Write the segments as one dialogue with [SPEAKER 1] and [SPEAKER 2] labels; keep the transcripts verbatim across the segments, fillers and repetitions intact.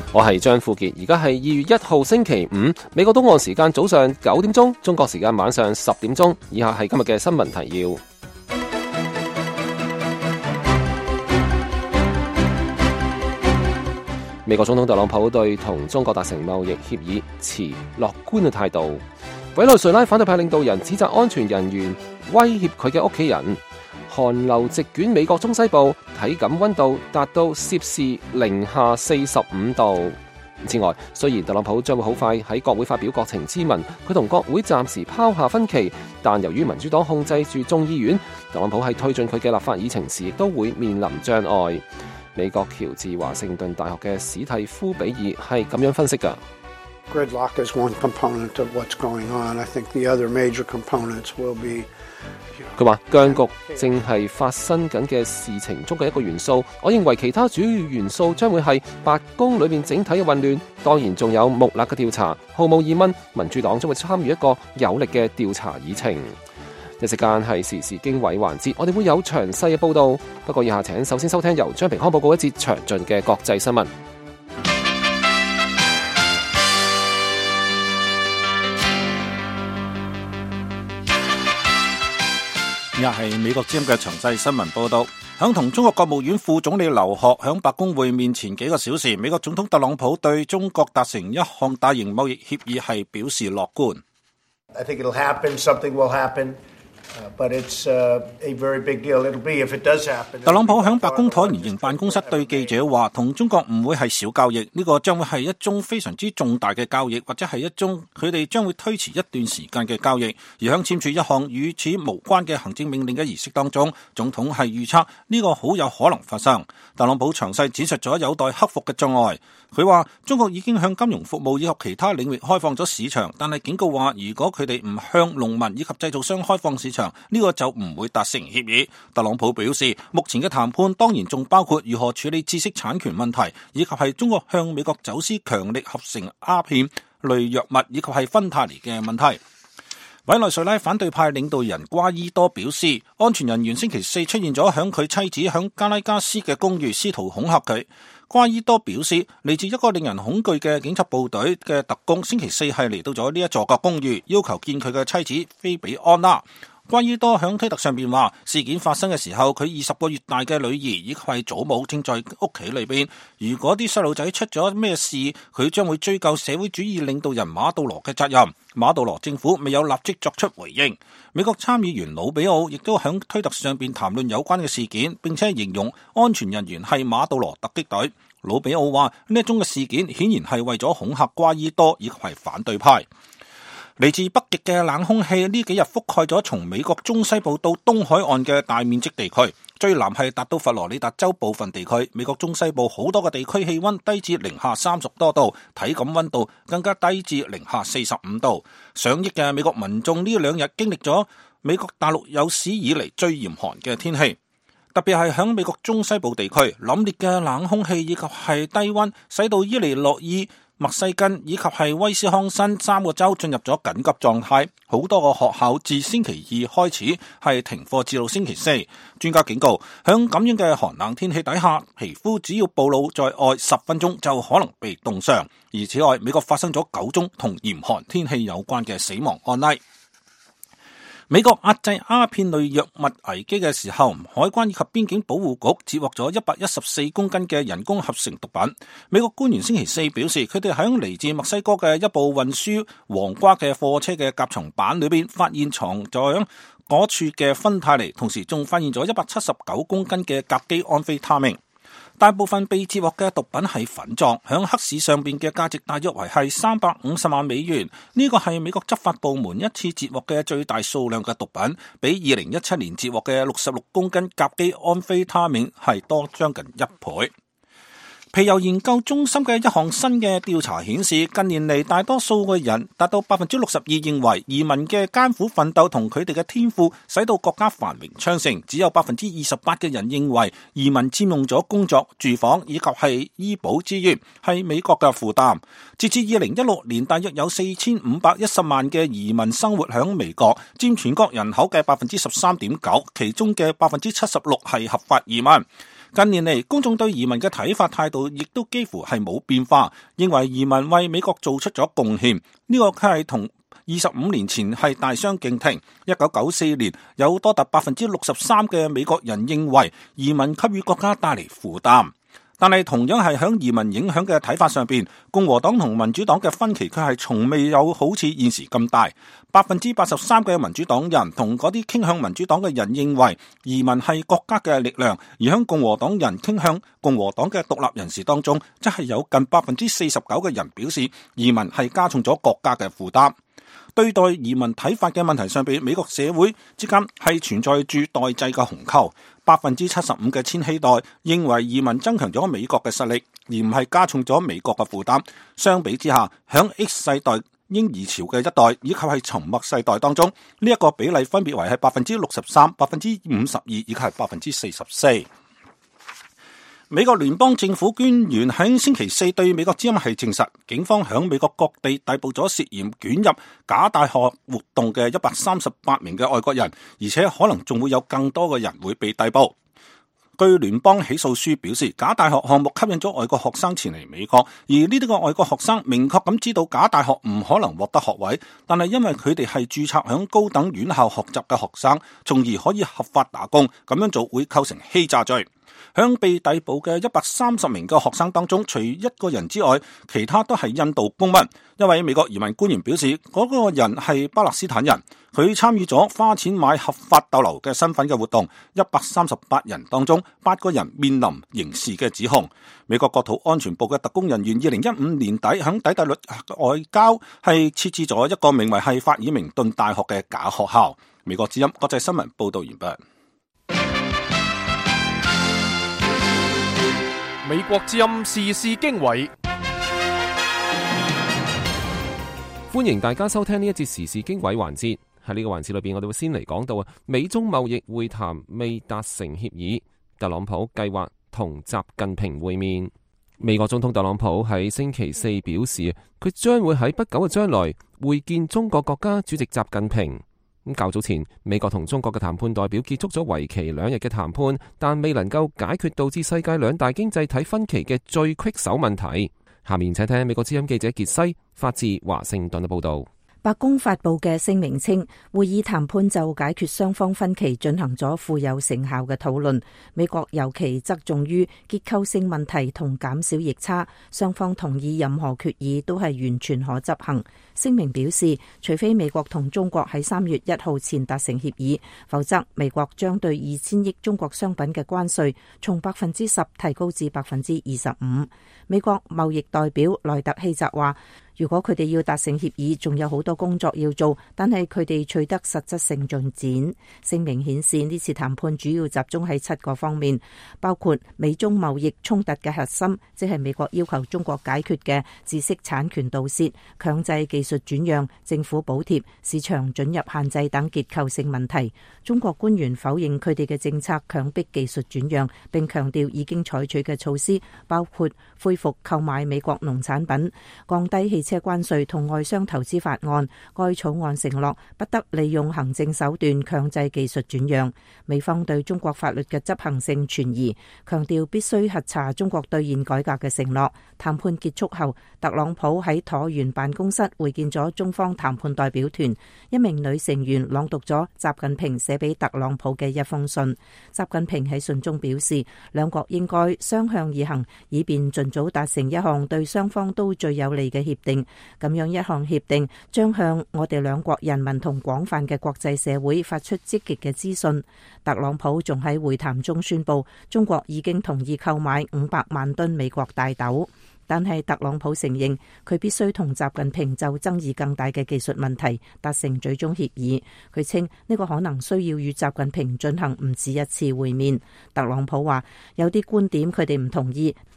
[SPEAKER 1] 我係張富傑，而家係二月一號星期五，美國東岸時間早上九點鐘，中國時間晚上十點鐘。以下係今日嘅新聞提要。美國總統特朗普對同中國達成貿易協議持樂觀嘅態度。委內瑞拉反對派領導人指責安全人員威脅佢嘅屋企人。寒流席捲美國中西部，體感溫度達到攝氏零下四十五度。此外，雖然特朗普將會好快喺國會發表國情咨文，佢同國會暫時拋下分歧，但由於民主黨控制住眾議院，特朗普喺推進佢嘅立法議程時，亦都會面臨障礙。美國喬治華盛頓大學嘅史蒂夫比爾係咁樣分析㗎。
[SPEAKER 2] Gridlock is one component of what's going on. I think the other major components will be.
[SPEAKER 1] 佢話僵局正係發生緊嘅事情中嘅一個元素，我認為其他主要元素將會係白宮裏面整體嘅混亂，當然仲有穆勒嘅調查。毫無疑問，民主黨將會參與一個有力嘅調查議程。一時間係時事經緯環節，我哋會有詳細嘅報道。不過以下請首先收聽由張平康報告一節詳盡嘅國際新聞。
[SPEAKER 3] 今日係美國之音嘅詳細新聞報道。響同中國國務院副總理劉鶴響白宮會面前幾個小時，美國總統特朗普對中國達成一項大型貿易協議係表示樂觀。
[SPEAKER 4] I think it'll happen, something will happen, but it's a very big deal. It'll be if it does happen.
[SPEAKER 3] 特朗普響白宮橢圓形辦公室對記者話，同中國唔會係小交易，呢個將會係一宗非常之重大嘅交易，或者係一宗佢哋將會推遲一段時間嘅交易。而響簽署一項與此無關嘅行政命令嘅儀式當中，總統係預測呢個好有可能發生。特朗普詳細展述咗有待克服嘅障礙。佢話中國已經向金融服務以及其他領域開放咗市場，但係警告話如果佢哋唔向農民以及製造商開放市場，呢個就唔會達成協議。特朗普表示，目前嘅談判當然仲包括如何處理知識產權問題，以及係中國向美國走私強力合成鴉片類藥物，以及係芬太尼嘅問題。委內瑞拉反對派領導人瓜伊多表示，安全人員星期四出現咗響佢妻子響加拉加斯嘅公寓，試圖恐嚇佢。瓜伊多表示，嚟自一個令人恐懼嘅警察部隊嘅特工星期四係嚟到咗呢一座嘅公寓，要求見佢嘅妻子菲比安娜。瓜伊多響推特上邊話，事件發生嘅時候，佢二十個月大嘅女兒以及係祖母正在屋企裏邊。如果啲細路仔出咗咩事，佢將會追究社會主義領導人馬杜羅嘅責任。馬杜羅政府未有立即作出回應。美國參議員魯比奧亦都響推特上邊談論有關嘅事件，並且形容安全人員係馬杜羅突擊隊。魯比奧話呢一宗嘅事件顯然係為咗恐嚇瓜伊多以及係反對派。嚟自北極嘅冷空氣呢幾日覆蓋咗從美國中西部到東海岸嘅大面積地區，最南係達到佛羅里達州部分地區。美國中西部好多個地區氣溫低至零下三十多度，體感溫度更加低至零下四十五度。上億嘅美國民眾呢兩日經歷咗美國大陸有史以嚟最嚴寒嘅天氣，特別係響美國中西部地區，凜冽嘅冷空氣以及係低溫，使到伊利諾伊、墨西根以及係威斯康辛三個州進入咗緊急狀態，好多個學校自星期二開始係停課至到星期四。專家警告，響咁樣嘅寒冷天氣底下，皮膚只要暴露在外十分鐘就可能被凍傷。而此外，美國發生咗九宗同嚴寒天氣有關嘅死亡案例。美國壓制鴉片類藥物危機嘅時候，海關以及邊境保護局截獲咗一百一十四公斤嘅人工合成毒品。美國官員星期四表示，佢哋喺嚟自墨西哥嘅一部運輸黃瓜嘅貨車嘅甲蟲板裏邊發現藏在嗰處嘅芬太尼，同時仲發現咗一百七十九公斤嘅甲基安非他命。大部分被截獲嘅毒品係粉狀，響黑市上邊嘅價值大約為係三百五十萬美元。呢個係美國執法部門一次截獲嘅最大數量嘅毒品，比二零一七年截獲嘅六十六公斤甲基安非他命係多將近一倍。皮尤研究中心嘅一項新嘅調查顯示，近年嚟大多數嘅人達到百分之六十二認為移民嘅艱苦奮鬥同佢哋嘅天賦使到國家繁榮昌盛，只有百分之二十八嘅人認為移民佔用咗工作、住房以及係醫保資源，係美國嘅負擔。截至二零一六年，大約有四千五百一十萬嘅移民生活響美國，佔全國人口嘅百分之十三點九，其中嘅百分之七十六係合法移民。 近年嚟，公眾對移民嘅睇法態度亦都幾乎係冇變化，認為移民為美國做出咗貢獻。呢個係同二十五年前係大相徑庭。一九九四年有多達百分之六十三嘅美國人認為移民給予國家帶嚟負擔。但係同樣係響移民影響嘅睇法上邊，共和黨同民主黨嘅分歧卻係從未有好似現時咁大。百分之八十三嘅民主黨人同嗰啲傾向民主黨嘅人認為移民係國家嘅力量，而響共和黨人傾向共和黨嘅獨立人士當中，則係有近百分之四十九嘅人表示移民係加重咗國家嘅負擔。對待移民睇法嘅問題上邊，美國社會之間係存在住代際嘅鴻溝。百分之七十五嘅千禧代認為移民增強咗美國嘅實力，而唔係加重咗美國嘅負擔。相比之下，響 X 世代嬰兒潮嘅一代以及係沉默世代當中，呢一個比例分別為係百分之六十三、百分之五十二以及係百分之四十四。美國聯邦政府官員喺星期四對美國之音係證實，警方響美國各地逮捕咗涉嫌捲入假大學活動嘅一百三十八名嘅外國人，而且可能仲會有更多嘅人會被逮捕。據聯邦起訴書表示，假大學項目吸引咗外國學生前嚟美國，而呢啲個外國學生明確咁知道假大學唔可能獲得學位，但係因為佢哋係註冊響高等院校學習嘅學生，從而可以合法打工，咁樣做會構成欺詐罪。響被逮捕嘅一百三十名嘅學生當中，除一個人之外，其他都係印度公民。一位美國移民官員表示，嗰個人係巴勒斯坦人，佢參與咗花錢買合法逗留嘅身份嘅活動。一百三十八人當中，八個人面臨刑事嘅指控。美國國土安全部嘅特工人員二零一五年底響底特律外交係設置咗一個名為係法爾明頓大學嘅假學校。美國之音國際新聞報道完畢。
[SPEAKER 5] 美國之音時事經緯，
[SPEAKER 1] 歡迎大家收聽呢一節時事經緯環節。喺呢個環節裏邊，我哋會先嚟講到啊，美中貿易會談未達成協議，特朗普計劃同習近平會面。美國總統特朗普喺星期四表示，佢將會喺不久嘅將來會見中國國家主席習近平。咁較早前，美國同中國嘅談判代表結束咗為期兩日嘅談判，但未能夠解決導致世界兩大經濟體分歧嘅最棘手問題。下面請聽美國之音記者傑西發自華盛頓嘅報道。
[SPEAKER 6] 白宮發佈嘅聲明稱，會議談判就解決雙方分歧進行咗富有成效嘅討論。美國尤其側重於結構性問題同減少逆差，雙方同意任何決議都係完全可執行。聲明表示，除非美國同中國喺三月一號前達成協議，否則美國將對二千億中國商品嘅關稅從百分之十提高至百分之二十五。美國貿易代表萊特希澤話，如果佢哋要達成協議，仲有好多工作要做，但係佢哋取得實質性進展。聲明顯示呢次談判主要集中喺七個方面，包括美中貿易衝突嘅核心，即係美國要求中國解決嘅知識產權盜竊、強制技術轉讓、政府補貼、市場准入限制等結構性問題。中國官員否認佢哋嘅政策強迫技術轉讓，並強調已經採取嘅措施包括恢復購買美國農產品、降低汽車關稅同外商投資法案。該草案承諾不得利用行政手段強制技術轉讓。美方對中國法律嘅執行性存疑，強調必須核查中國兌現改革嘅承諾。談判結束後，特朗普喺橢圓辦公室會見咗中方談判代表團，一名女成員朗讀咗習近平寫俾特朗普嘅一封信。習近平喺信中表示，兩國應該相向而行，以便盡早達成一項對雙方都最有利嘅協定。咁樣一項協定將向我哋兩國人民同廣泛嘅國際社會發出積極嘅資訊。特朗普仲喺會談中宣布，中國已經同意購買五百萬噸美國大豆。但係特朗普承認，佢必須同習近平就爭議更大嘅技術問題達成最終協議。佢稱呢個可能需要與習近平進行唔止一次會面。特朗普話有啲觀點佢哋唔同意，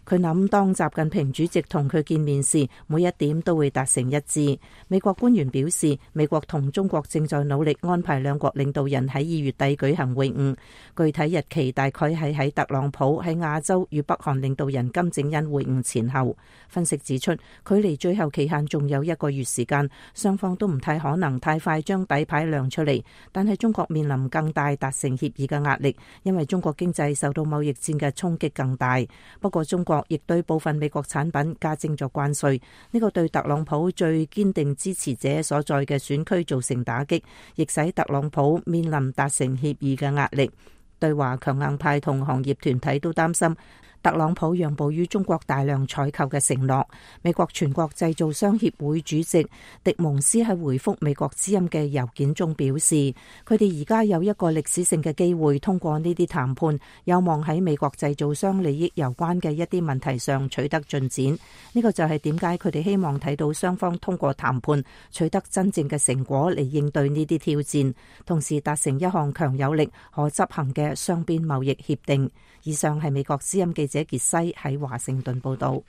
[SPEAKER 6] 佢諗當習近平主席同佢見面時，每一點都會達成一致。美國官員表示，美國同中國正在努力安排兩國領導人喺二月底舉行會晤，具體日期大概係喺特朗普喺亞洲與北韓領導人金正恩會晤前後。分析指出，距離最後期限仲有一個月時間，雙方都唔太可能太快將底牌亮出嚟。但係中國面臨更大達成協議嘅壓力，因為中國經濟受到貿易戰嘅衝擊更大。不過中國亦對部分美國產品加徵咗關稅，呢個對特朗普最堅定支持者所在嘅選區造成打擊，亦使特朗普面臨達成協議嘅壓力。對華強硬派同行業團體都擔心特朗普讓步於中國大量採購嘅承諾。美國全國製造商協會主席迪蒙斯喺回覆美國之音嘅郵件中表示，佢哋而家有一個歷史性嘅機會，通過呢啲談判，有望喺美國製造商利益有關嘅一啲問題上取得進展。呢個就係點解佢哋希望睇到雙方通過談判取得真正嘅成果嚟應對呢啲挑戰，同時達成一項強有力可執行嘅雙邊貿易協定。以上係美國之音記者傑西喺華盛頓報道。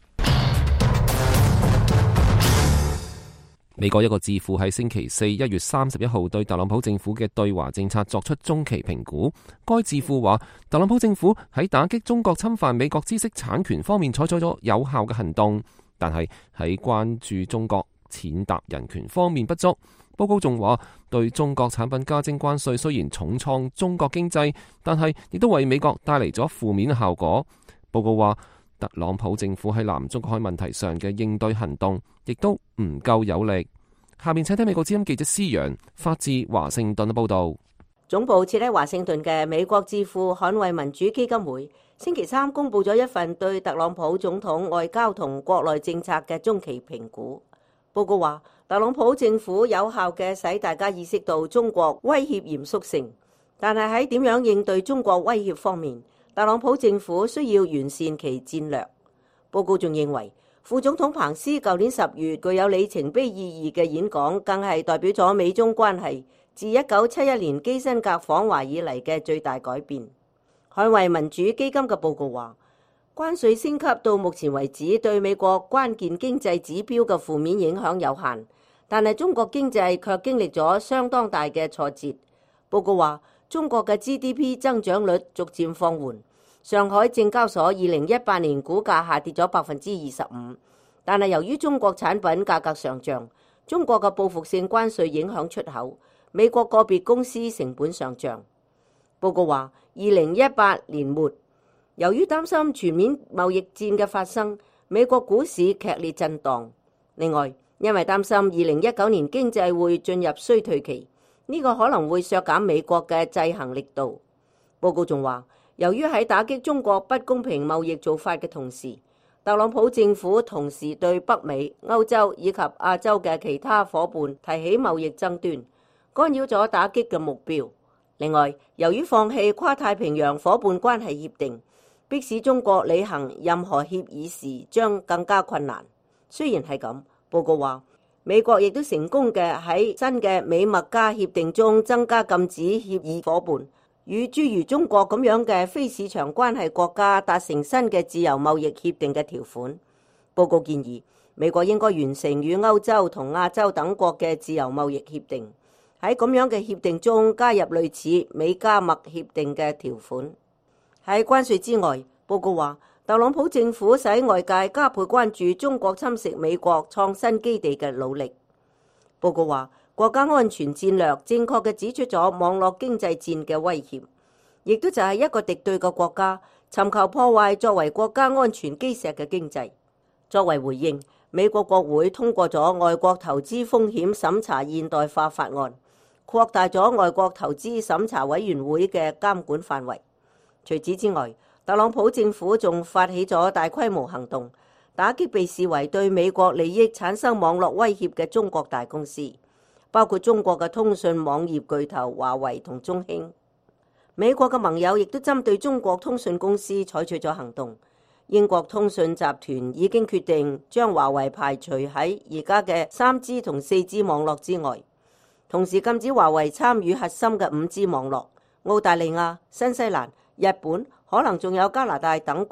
[SPEAKER 1] 美國一個智庫喺星期四一月三十一號對特朗普政府嘅對華政策作出中期評估。該智庫話，特朗普政府喺打擊中國侵犯美國知識產權方面採取咗有效嘅行動，但係喺關注中國踐踏人權方面不足。報告仲話，對中國產品加徵關稅雖然重創中國經濟，但係亦都為美國帶嚟咗負面效果。報告話，特朗普政府喺南中國海問題上嘅應對行動亦都唔夠有力。下面請聽美國之音記者施陽發自華盛頓嘅報道。
[SPEAKER 7] 總部設喺華盛頓嘅美國智庫捍衛民主基金會星期三公布咗一份對特朗普總統外交同國內政策嘅中期評估。報告話，特朗普政府有效嘅使大家意識到中國威脅嚴肅性，但係喺點樣應對中國威脅方面，特朗普政府需要完善其戰略。報告仲認為，副總統彭斯舊年十月具有里程碑意義嘅演講，更係代表咗美中關係自一九七一年基辛格訪華以嚟嘅最大改變。捍衛民主基金嘅報告話，關稅升級到目前為止對美國關鍵經濟指標嘅負面影響有限，但係中國經濟卻經歷咗相當大嘅挫折。報告話，中國嘅 G D P 增長率逐漸放緩，上海證交所二零一八年股價下跌咗百分之二十五，但係由於中國產品價格上漲，中國嘅報復性關稅影響出口，美國個別公司成本上漲。報告話，二零一八年末，由於擔心全面貿易戰嘅發生，美國股市劇烈震盪。另外，因為擔心二零一九年經濟會進入衰退期，呢個可能會削減美國嘅制衡力度。報告仲話，由於喺打擊中國不公平貿易做法嘅同時，特朗普政府同時對北美、歐洲以及亞洲嘅其他夥伴提起貿易爭端，干擾咗打擊嘅目標。另外，由於放棄跨太平洋夥伴關係協定，迫使中國履行任何協議時將更加困難。雖然係咁，報告話美國亦都成功嘅喺新嘅美墨加協定中增加禁止協議夥伴與諸如中國咁樣嘅非市場關係國家達成新嘅自由貿易協定嘅條款。報告建議美國應該完成與歐洲同亞洲等國嘅自由貿易協定，喺咁樣嘅協定中加入類似美加墨協定嘅條款。喺關稅之外，報告話特朗普政府使外界加倍關注中國侵蝕美國創新基地嘅努力。報告話國家安全戰略正確嘅指出咗網絡經濟戰嘅威脅，亦都就係一個敵對嘅國家尋求破壞作為國家安全基石嘅經濟。作為回應，美國國會通過咗外國投資風險審查現代化法案，擴大咗外國投資審查委員會嘅監管範圍。除此之外，特朗普政府仲發起咗大規模行動，打擊被視為對美國利益產生網絡威脅嘅中國大公司，包括中國嘅通訊網頁巨頭華為同中興。美國嘅盟友亦都針對中國通訊公司採取咗行動。英國通訊集團已經決定將華為排除喺而家嘅三 G 同四 G 網絡之外，同時禁止華為參與核心嘅五 G 網絡。澳大利亞、新西蘭、日本，可能仲有加拿大等國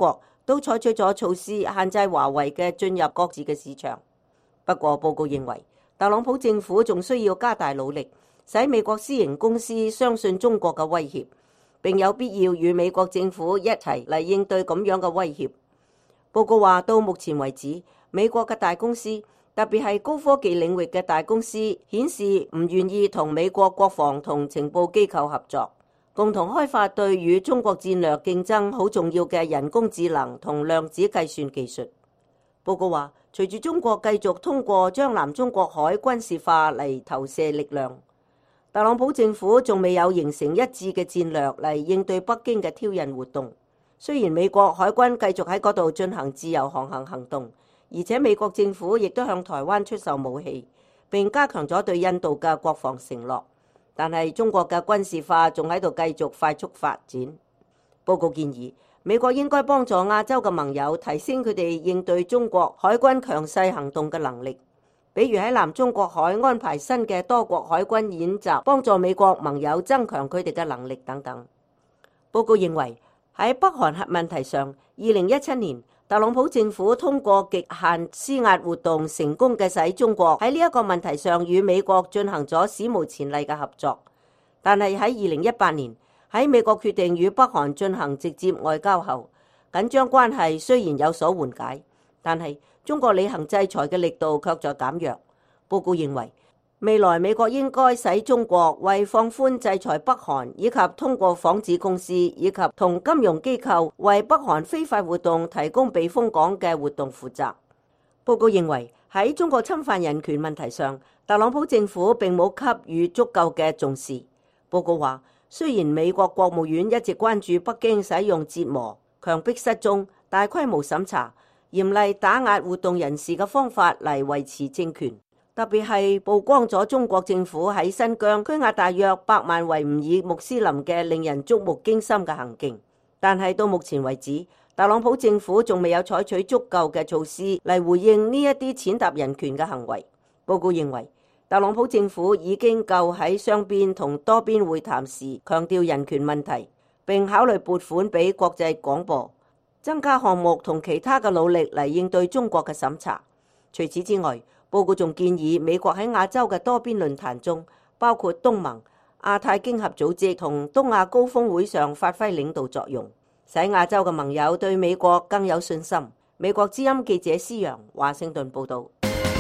[SPEAKER 7] 都採取咗措施限制華為嘅進入各自嘅市場。不過報告認為，特朗普政府仲需要加大努力，使美國私營公司相信中國嘅威脅，並有必要與美國政府一齊嚟應對咁樣嘅威脅。報告話，到目前為止，美國嘅大公司，特別係高科技領域嘅大公司，顯示唔願意同美國國防同情報機構合作，共同開發對與中國戰略競爭好重要嘅人工智能同量子計算技術。報告話，隨住中國繼續通過將南中國海軍事化嚟投射力量，特朗普政府仲未有形成一致嘅戰略嚟應對北京嘅挑釁活動。雖然美國海軍繼續喺嗰度進行自由航行行動，而且美國政府亦都向台灣出售武器，並加強咗對印度嘅國防承諾，但係中國嘅軍事化仲喺度繼續快速發展。報告建議，美國應該幫助亞洲嘅盟友提升佢哋應對中國海軍強勢行動嘅能力，比如喺南中國海安排新嘅多國海軍演習，幫助美國盟友增強佢哋嘅能力等等。報告認為，喺北韓核問題上，二零一七年特朗普政府通過極限施壓活動，成功嘅使中國喺呢一個問題上與美國進行咗史無前例嘅合作。但係喺二零一八年，喺美國決定與北韓進行直接外交後，緊張關係雖然有所緩解，但係中國履行制裁嘅力度卻在減弱。報告認為，未來美國應該使中國為放寬制裁北韓，以及通過幌子公司以及同金融機構為北韓非法活動提供避風港嘅活動負責。報告認為，喺中國侵犯人權問題上，特朗普政府並冇給予足夠嘅重視。報告話，雖然美國國務院一直關注北京使用折磨、強迫失蹤、大規模審查、嚴厲打壓活動人士嘅方法嚟維持政權，特別係曝光咗中國政府喺新疆拘押大約百萬維吾爾穆斯林嘅令人觸目驚心嘅行徑，但係到目前為止，特朗普政府仲未有採取足夠嘅措施嚟回應呢一啲踐踏人權嘅行為。報告認為，特朗普政府已經夠喺雙邊同多邊會談時強調人權問題，並考慮撥款俾國際廣播，增加項目同其他嘅努力嚟應對中國嘅審查。除此之外，報告仲建議美國喺亞洲嘅多邊論壇中，包括東盟、亞太經合組織同東亞高峰會上發揮領導作用，使亞洲嘅盟友對美國更有信心。美國之音記者施陽，華盛頓報導。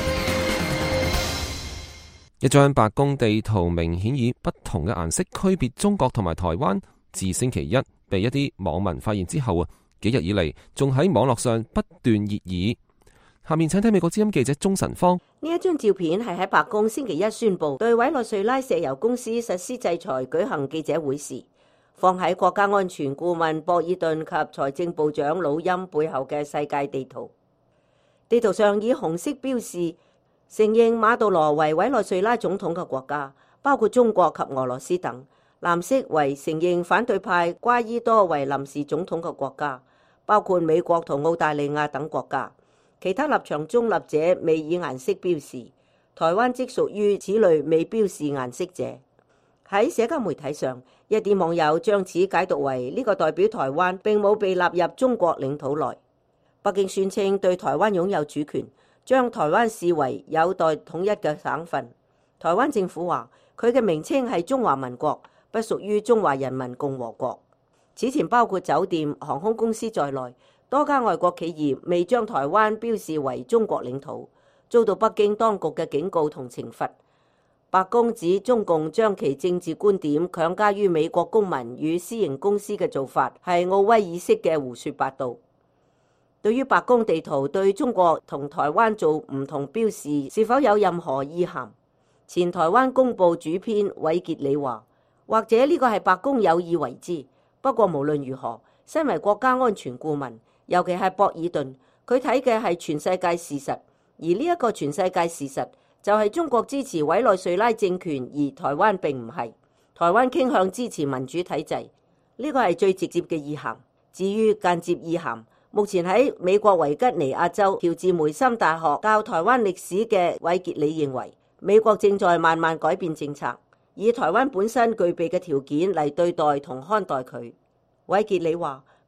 [SPEAKER 1] 一張白宮地圖明顯以不同嘅顏色區別中國同埋台灣，自星期一被一啲網民發現之後啊，幾日以嚟仲喺網絡上不斷熱議。下面請睇美國之音記者鍾晨芳。
[SPEAKER 7] 呢一張照片係喺白宮星期一宣布對委內瑞拉石油公司實施制裁舉行記者會時，放喺國家安全顧問博爾頓及財政部長魯欽背後嘅世界地圖。地圖上以紅色標示承認馬杜羅為委內瑞拉總統嘅國家，包括中國及俄羅斯等；藍色為承認反對派瓜伊多為臨時總統嘅國家，包括美國同澳大利亞等國家。其他立場中立者未以顏色標示，台灣即屬於此類未標示顏色者。喺社交媒體上，一啲網友將此解讀為呢個代表台灣並冇被納入中國領土內。北京宣稱對台灣擁有主權，將台灣視為有待統一嘅省份。台灣政府話佢嘅名稱係中華民國，不屬於中華人民共和國。此前包括酒店、航空公司在內，多家外國企業未將台灣標示為中國領土，遭到北京當局嘅警告同懲罰。白宮指中共將其政治觀點強加於美國公民與私營公司嘅做法係奧威爾式嘅胡說八道。對於白宮地圖對中國同台灣做唔同標示是否有任何意涵，前台灣公報主編韋傑里話，或者呢個係白宮有意為之。不過無論如何，身為國家安全顧問，尤其係博爾頓，佢睇嘅係全世界事實，而呢一個全世界事實就係中國支持委內瑞拉政權，而台灣並唔係。台灣傾向支持民主體制，呢個係最直接嘅意涵。至於間接意涵，目前喺美國維吉尼亞州喬治梅森大學教台灣歷史嘅韋傑里認為，美國正在慢慢改變政策，以台灣本身具備嘅條件嚟對待同看待佢。韋傑里話，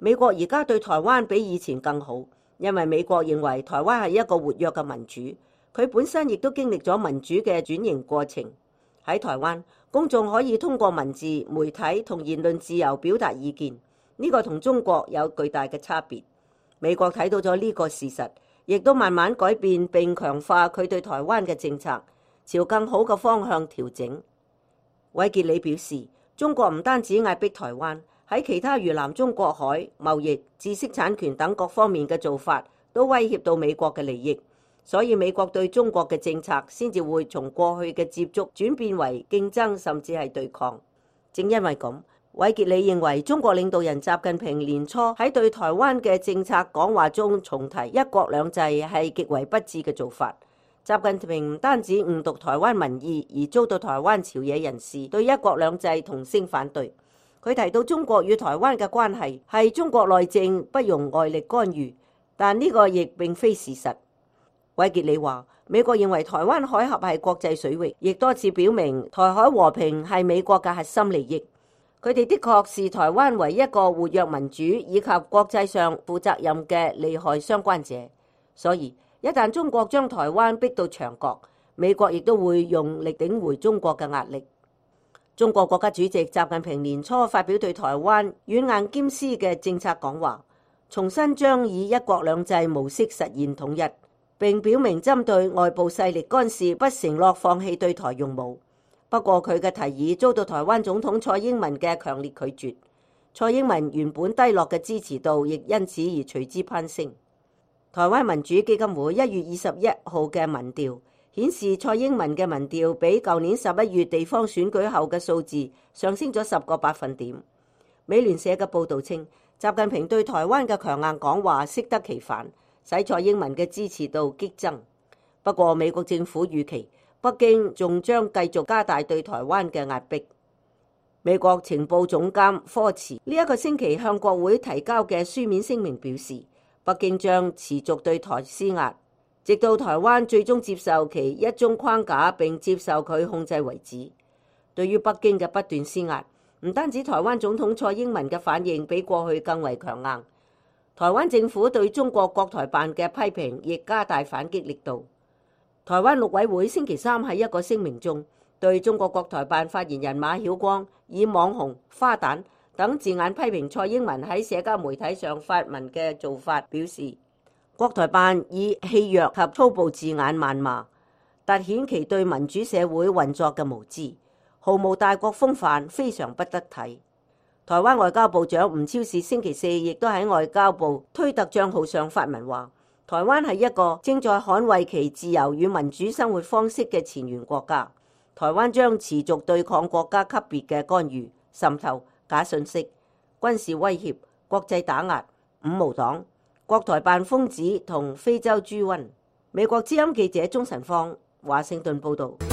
[SPEAKER 7] 美國而家對台灣比以前更好，因為美國認為台灣係一個活躍嘅民主，佢本身亦都經歷咗民主嘅轉型過程。喺台灣，公眾可以通過文字、媒體同言論自由表達意見，呢個同中國有巨大嘅差別。美國睇到咗呢個事實，亦都慢慢改變並強化佢對台灣嘅政策，朝更好嘅方向調整。韋傑里表示，中國唔單止壓迫台灣，喺其他如南中國海、貿易、知識產權等各方面嘅做法都威脅到美國嘅利益，所以美國對中國嘅政策先至會從過去嘅接觸轉變為競爭，甚至係對抗。正因為咁，韋傑里認為中國領導人習近平年初喺對台灣嘅政策講話中重提一國兩制係極為不智嘅做法。習近平唔單止誤讀台灣民意，而遭到台灣朝野人士對一國兩制同聲反對。佢提到中國與台灣嘅關係係中國內政，不容外力干預，但呢個亦並非事實。韋傑里話，美國認為台灣海峽係國際水域，亦多次表明台海和平係美國嘅核心利益。佢哋的確視台灣為一個活躍民主以及國際上負責任嘅利害相關者，所以一旦中國將台灣逼到牆角，美國亦都會用力頂回中國嘅壓力。中國國家主席習近平年初發表對台灣軟硬兼施嘅政策講話，重新將以一國兩制模式實現統一，並表明針對外部勢力干涉不承諾放棄對台用武。不過佢嘅提議遭到台灣總統蔡英文嘅強烈拒絕，蔡英文原本低落嘅支持度亦因此而隨之攀升。台灣民主基金會一月二十一號嘅民調顯示，蔡英文嘅民調比舊年十一月地方選舉後嘅數字上升咗十個百分點。美聯社嘅報導稱，習近平對台灣嘅強硬講話適得其反，使蔡英文嘅支持度激增。不過美國政府預期北京仲將繼續加大對台灣嘅壓迫。美國情報總監科茨呢一個星期向國會提交嘅書面聲明表示，北京將持續對台施壓，直到台灣最終接受其一中框架並接受佢控制為止。對於北京嘅不斷施壓，唔單止台灣總統蔡英文嘅反應比過去更為強硬，台灣政府對中國國台辦嘅批評亦加大反擊力度。台灣陸委會星期三喺一個聲明中，對中國國台辦發言人馬曉光以網紅、花旦等字眼批評蔡英文喺社交媒體上發文嘅做法，表示國台辦以戲謔及粗暴字眼謾罵，凸顯其對民主社會運作嘅無知，毫無大國風範，非常不得體。台灣外交部長吳釗燮星期四亦都喺外交部推特賬號上發文話，台灣係一個正在捍衛其自由與民主生活方式嘅前沿國家，台灣將持續對抗國家級別嘅干預、滲透、假信息、軍事威脅、國際打壓、五毛黨、國台辦瘋子同非洲豬瘟。美國之音記者鍾晨芳華盛頓報導。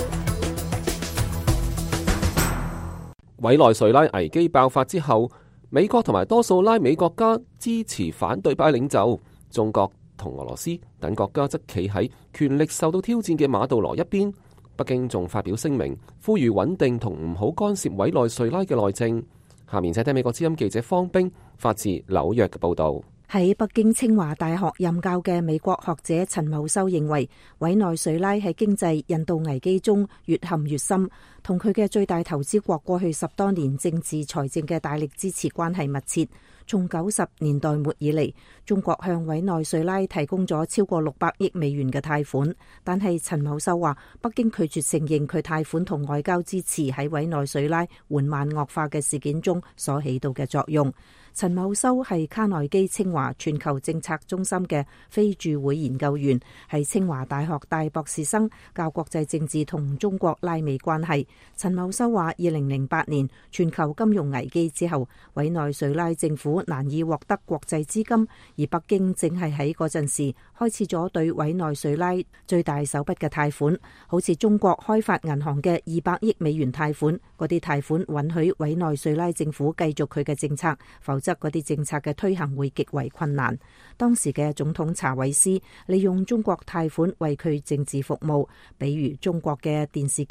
[SPEAKER 1] 委內瑞拉危機爆發之後，美國同埋多數拉美國家支持反對派領袖，中國同俄羅斯等國家則企喺權力受到挑戰嘅馬杜羅一邊。北京仲發表聲明，呼籲穩定同唔好干涉委內瑞拉嘅內政。下面請聽美國之音記者方冰發自紐約嘅報導。
[SPEAKER 6] 喺北京清華大學任教嘅美國學者陳茂修認為，委內瑞拉喺經濟引導危機中越陷越深，同佢嘅最大投資國過去十多年政治財政嘅大力支持關係密切。從九十年代末以嚟，中國向委內瑞拉提供咗超過六百億美元嘅貸款，但係陳茂修話，北京拒絕承認佢貸款同外交支持喺委內瑞拉緩慢惡化嘅事件中所起到嘅作用。陳茂修係卡內基清華全球政策中心嘅非駐會研究員，係清華大學大博士生，教國際政治同中國拉美關係。陳茂修話，二零零八年全球金融危機之後，委內瑞拉政府難以獲得國際資金，而北京正係喺嗰陣時開始咗對委內瑞拉最大手筆嘅貸款，好似中國開發銀行嘅二百億美元貸款，嗰啲貸款允許委內瑞拉政府繼續佢嘅政策，否則嗰啲政策嘅推行會極為困難。當時嘅總統查韋斯利用中國貸款為佢政治服務，比如中國嘅電視機、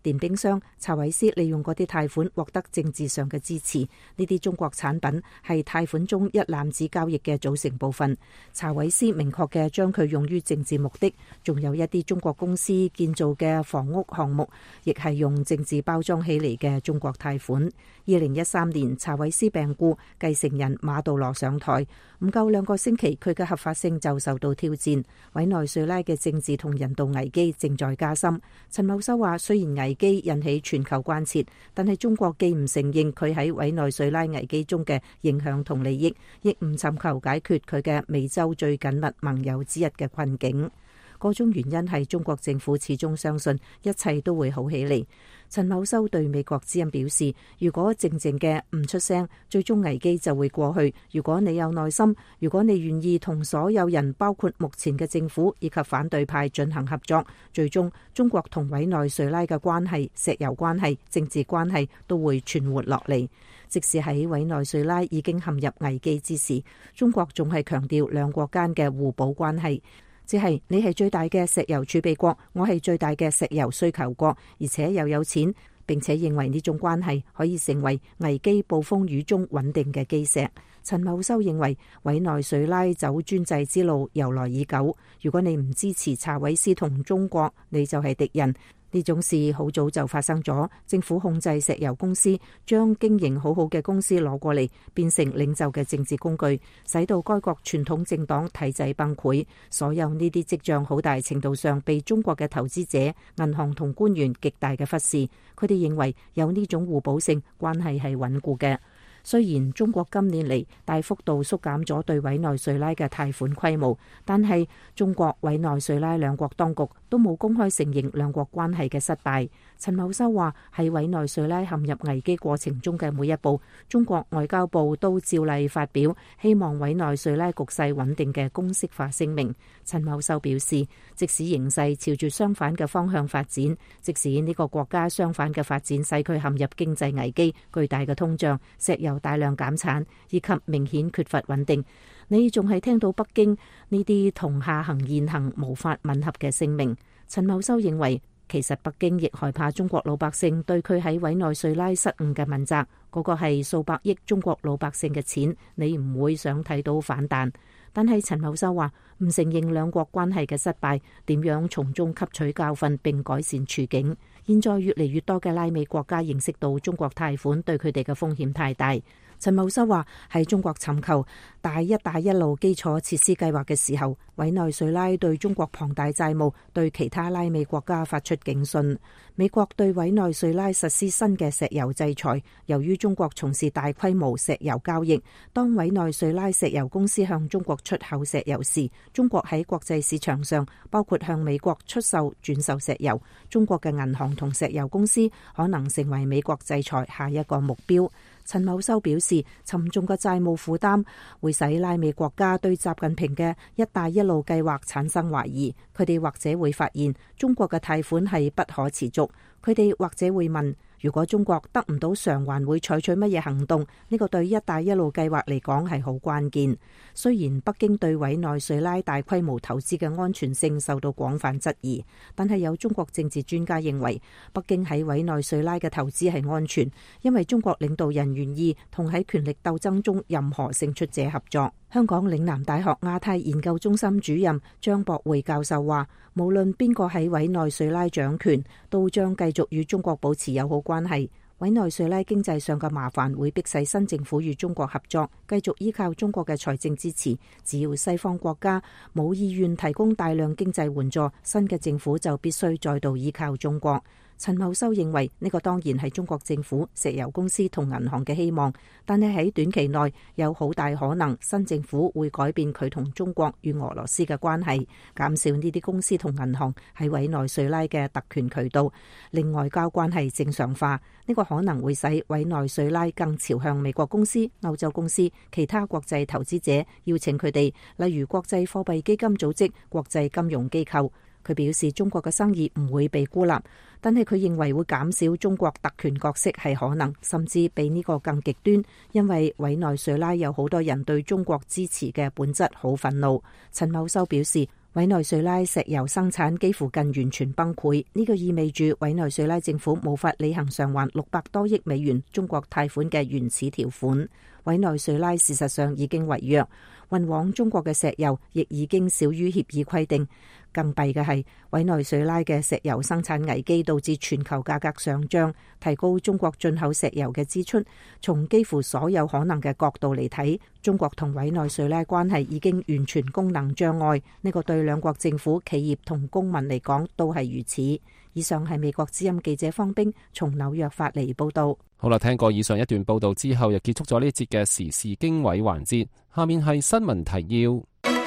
[SPEAKER 6] 電冰箱，查韋斯利用嗰啲貸款獲得政治上嘅支持。呢啲中國產品係貸款中一籃子交易嘅組成部分。查韋斯明確嘅將佢用於政治目的，仲有一啲中國公司建造嘅房屋項目，亦係用政治包裝起嚟嘅中國貸款。二零一三年，查韋斯病故，繼承人馬杜羅上台，唔夠兩個星期，佢嘅合法性就受到挑戰。委內瑞拉嘅政治同人道危機正在加深。陳茂修話：雖然危機引起全球關切，但係中國既唔承認佢喺委內瑞拉危機中嘅影響同利益，亦唔尋求解決佢嘅美洲最緊密盟友之一嘅困境。個種原因係中國政府始終相信一切都會好起嚟。陳茂修對美國之音表示：如果靜靜嘅唔出聲，最終危機就會過去。如果你有耐心，如果你願意同所有人，包括目前嘅政府以及反對派進行合作，最終中國同委內瑞拉嘅關係、石油關係、政治關係都會存活落嚟。即使喺委內瑞拉已經陷入危機之時，中國仲係強調兩國間嘅互補關係。即係你係最大嘅石油儲備國，我係最大嘅石油需求國，而且又有錢，並且認為呢種關係可以成為危機暴風雨中穩定嘅基石。陳茂修認為委內瑞拉走專制之路由來已久，如果你唔支持查韋斯同中國，你就係敵人。呢種事好早就發生咗，政府控制石油公司，將經營好好嘅公司攞過嚟，變成領袖嘅政治工具，使到該國傳統政黨體制崩潰。所有呢啲跡象好大程度上被中國嘅投資者、銀行同官員極大嘅忽視。佢哋認為有呢種互補性關係係穩固嘅。雖然中國今年嚟大幅度縮減咗對委內瑞拉嘅貸款規模，但係中國委內瑞拉兩國當局都冇公開承認兩國關係嘅失敗。陳茂修話：喺委內瑞拉陷入危機過程中嘅每一步，中國外交部都照例發表希望委內瑞拉局勢穩定嘅公式化聲明。陳茂修表示，即使形勢朝住相反嘅方向發展，即使呢個國家相反嘅發展使佢陷入經濟危機、巨大嘅通脹、石油大量減產以及明顯缺乏穩定，你仲係聽到北京呢啲同下行言行無法吻合嘅聲明。陳茂修認為，其實北京亦害怕中國老百姓對佢喺委內瑞拉失誤嘅問責，嗰個係數百億中國老百姓嘅錢，你唔會想睇到反彈。但係陳茂修話唔承認兩國關係嘅失敗，點樣從中吸取教訓並改善處境。現在越嚟越多嘅拉美國家認識到中國貸款對佢哋嘅風險太大。陳茂修話喺中國尋求大一帶一路基礎設施計劃嘅時候，委內瑞拉對中國龐大債務對其他拉美國家發出警訊。美國對委內瑞拉實施新嘅石油制裁，由於中國從事大規模石油交易，當委內瑞拉石油公司向中國出口石油時，中國喺國際市場上包括向美國出售轉售石油，中國嘅銀行同石油公司可能成為美國制裁下一個目標。陳茂修表示，沉重嘅債務負擔會使拉美國家對習近平嘅一帶一路計劃產生懷疑，佢哋或者會發現中國嘅貸款係不可持續，佢哋或者會問，如果中國得唔到償還，會採取乜嘢行動？呢個對一帶一路計劃嚟講係好關鍵。雖然北京對委內瑞拉大規模投資嘅安全性受到廣泛質疑，但係有中國政治專家認為，北京喺委內瑞拉嘅投資係安全，因為中國領導人願意同喺權力鬥爭中任何勝出者合作。香港嶺南大學亞太研究中心主任張博會教授話，無論邊個喺委內瑞拉掌權，都將繼續與中國保持友好關係。委內瑞拉經濟上嘅麻煩會迫使新政府與中國合作，繼續依靠中國嘅財政支持。只要西方國家冇意願提供大量經濟援助，新嘅政府就必須再度依靠中國。陳茂修認為呢個當然係中國政府、石油公司同銀行嘅希望，但係喺短期內有好大可能新政府會改變佢同中國與俄羅斯嘅關係，減少呢啲公司同銀行喺委內瑞拉嘅特權渠道，令外交關係正常化。呢個可能會使委內瑞拉更朝向美國公司、歐洲公司、其他國際投資者，邀請佢哋，例如國際貨幣基金組織、國際金融機構。佢表示中國嘅生意唔會被孤立，但係佢認為會減少中國特權角色係可能，甚至比呢個更極端，因為委內瑞拉有好多人對中國支持嘅本質好憤怒。陳茂修表示， 委內瑞拉石油生產幾乎近完全崩潰，呢個意味住委內瑞拉政府無法履行償還六百多億美元中國貸款嘅原始條款。委內瑞拉事實上已經違約，運往中國嘅石油亦已經少於協議規定。更弊嘅係，委內瑞拉嘅石油生產危機導致全球價格上漲，提高中國進口石油嘅支出。從幾乎所有可能嘅角度嚟睇，中國同委內瑞拉關係已經完全功能障礙。呢個對兩國政府、企業同公民嚟講都係如此。以上係美國之音記者方冰從紐約發嚟報道。
[SPEAKER 1] 好啦，聽過以上一段報道之後，又結束咗呢一節嘅時事經緯環節。下面係新聞提要。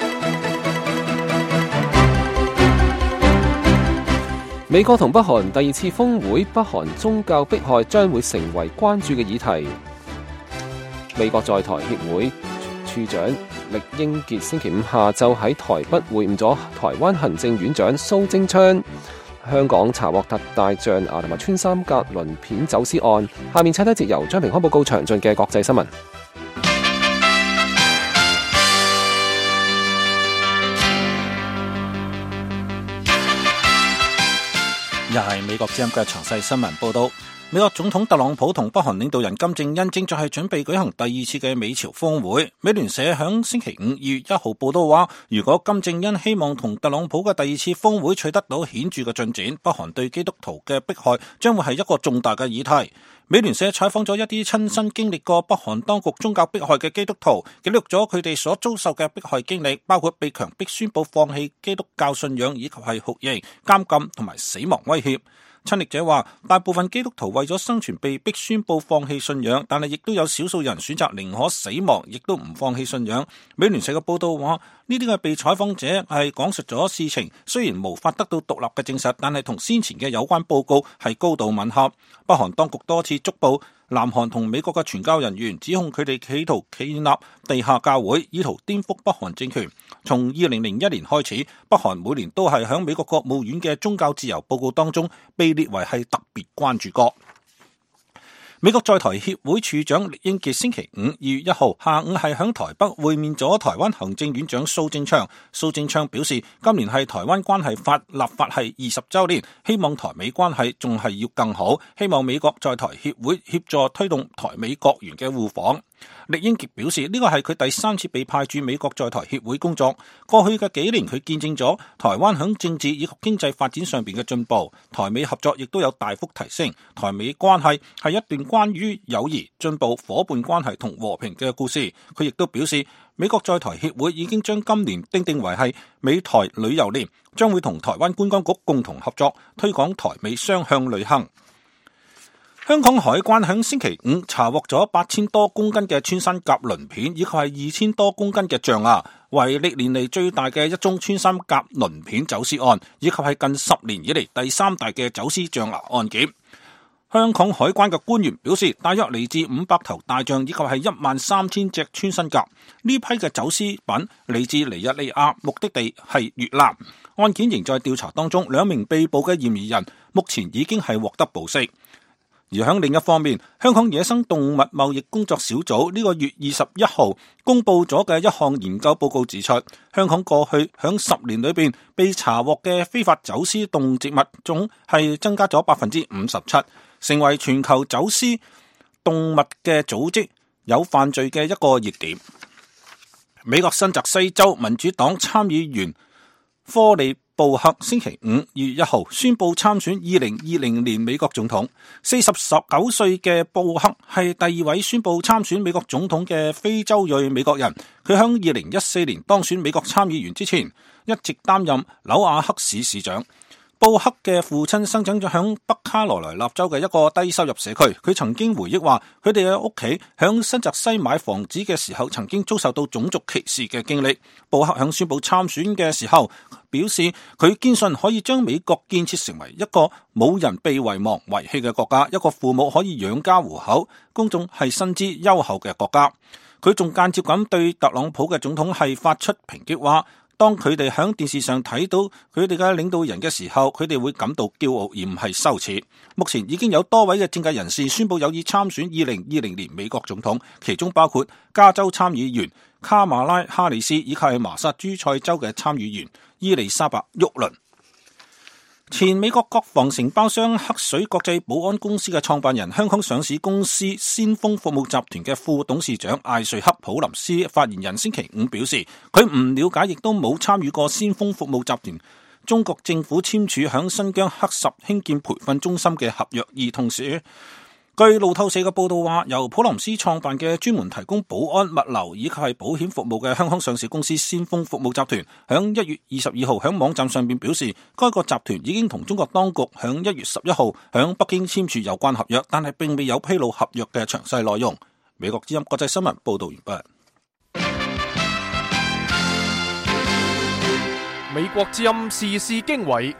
[SPEAKER 1] 美國同北韓第二次峰會，北韓宗教迫害將會成為關注嘅議題。美國在台協會處長酈英傑星期五下晝喺台北會晤咗台灣行政院長蘇貞昌。香港查獲特大象牙同埋穿山甲鱗片走私案。下面請睇一節由張平康報告詳盡嘅國際新聞。
[SPEAKER 3] 又係美國之音嘅詳細新聞報道。美國總統特朗普同北韓領導人金正恩正在係準備舉行第二次嘅美朝峰會。美聯社響星期五二月一號報道話，如果金正恩希望同特朗普嘅第二次峰會取得到顯著嘅進展，北韓對基督徒嘅迫害將會係一個重大嘅議題。美聯社採訪咗一啲親身經歷過北韓當局宗教迫害嘅基督徒，記錄咗佢哋所遭受嘅迫害經歷，包括被強迫宣布放棄基督教信仰，以及係酷刑、監禁同埋死亡威脅。親歷者話，大部分基督徒為咗生存被迫宣布放棄信仰，但係亦都有少數人選擇寧可死亡，亦都唔放棄信仰。美聯社嘅報道話，呢啲嘅被採訪者係講述咗事情，雖然無法得到獨立嘅證實，但係同先前嘅有關報告係高度吻合。北韓當局多次捉捕南韓同美國嘅傳教人員，指控佢哋企圖建立地下教會，以圖顛覆北韓政權。從二零零一年開始，北韓每年都係響美國國務院嘅宗教自由報告當中被列為係特別關注國。美國在台協會處長酈英傑星期五二月一號下午係響台北會面咗台灣行政院長蘇貞昌。蘇貞昌表示，今年係台灣關係法立法係二十週年，希望台美關係仲係要更好，希望美國在台協會協助推動台美國員嘅互訪。酈英傑表示，呢個係佢第三次被派駐美國在台協會工作。過去嘅幾年，佢見證咗台灣響政治以及經濟發展上邊嘅進步，台美合作亦都有大幅提升。台美關係係一段關於友誼、進步、夥伴關係同和平嘅故事。佢亦都表示，美國在台協會已經將今年定定為係美台旅遊年，將會同台灣觀光局共同合作，推廣台美雙向旅行。香港海關喺星期五查獲咗八千多公斤嘅穿山甲鱗片，以及係二千多公斤嘅象牙，為歷年嚟最大嘅一宗穿山甲鱗片走私案，以及係近十年以嚟第三大嘅走私象牙案件。香港海關嘅官員表示，大約嚟自五百頭大象，以及係一萬三千隻穿山甲。呢批嘅走私品嚟自尼日利亞，目的地係越南。案件仍在調查當中，兩名被捕嘅嫌疑人目前已經係獲得保釋。而喺另一方面，香港野生動物貿易工作小組呢個月二十一號公布咗嘅一項研究報告指出，香港過去響十年裏邊被查獲嘅非法走私動植物總係增加咗百分之五十七，成為全球走私動物嘅組織有犯罪嘅一個熱點。美國新澤西州民主黨參議員科利布克星期五二月一號宣布參選二零二零年美國總統。四十九歲嘅布克係第二位宣布參選美國總統嘅非洲裔美國人。佢響二零一四年當選美國參議員之前，一直擔任紐瓦克市市長。布克嘅父親生長咗響北卡羅來納州嘅一個低收入社區。佢曾經回憶話，佢哋嘅屋企響新澤西買房子嘅時候，曾經遭受到種族歧視嘅經歷。布克響宣布參選嘅時候表示，佢堅信可以將美國建設成為一個冇人被遺忘遺棄嘅國家，一個父母可以養家糊口、公眾係薪資優厚嘅國家。佢仲間接咁對特朗普嘅總統係發出抨擊話， 當佢哋喺電視上睇到佢哋嘅領導人嘅時候，佢哋會感到驕傲而唔係羞恥。目前已經有多位嘅政界人士宣布有意參選二零二零年美國總統，其中包括加州參議員卡馬拉哈里斯以及係麻薩諸塞州嘅參議員伊麗莎白沃倫。前美國國防承包商黑水國際保安公司嘅創辦人、香港上市公司先鋒服務集團嘅副董事長艾瑞克普林斯發言人星期五表示，佢唔了解亦都冇參與過先鋒服務集團中國政府簽署響新疆克什興建培訓中心嘅合約，而同時據路透社嘅報道話，由普林斯創辦嘅專門提供保安、物流以及係保險服務嘅香港上市公司先鋒服務集團，響一月二十二號響網站上邊表示，該個集團已經同中國當局響一月十一號響北京簽署有關合約，但係並未有披露合約嘅詳細內容。美國之音國際新聞報道完畢。
[SPEAKER 5] 美國之音時事經緯。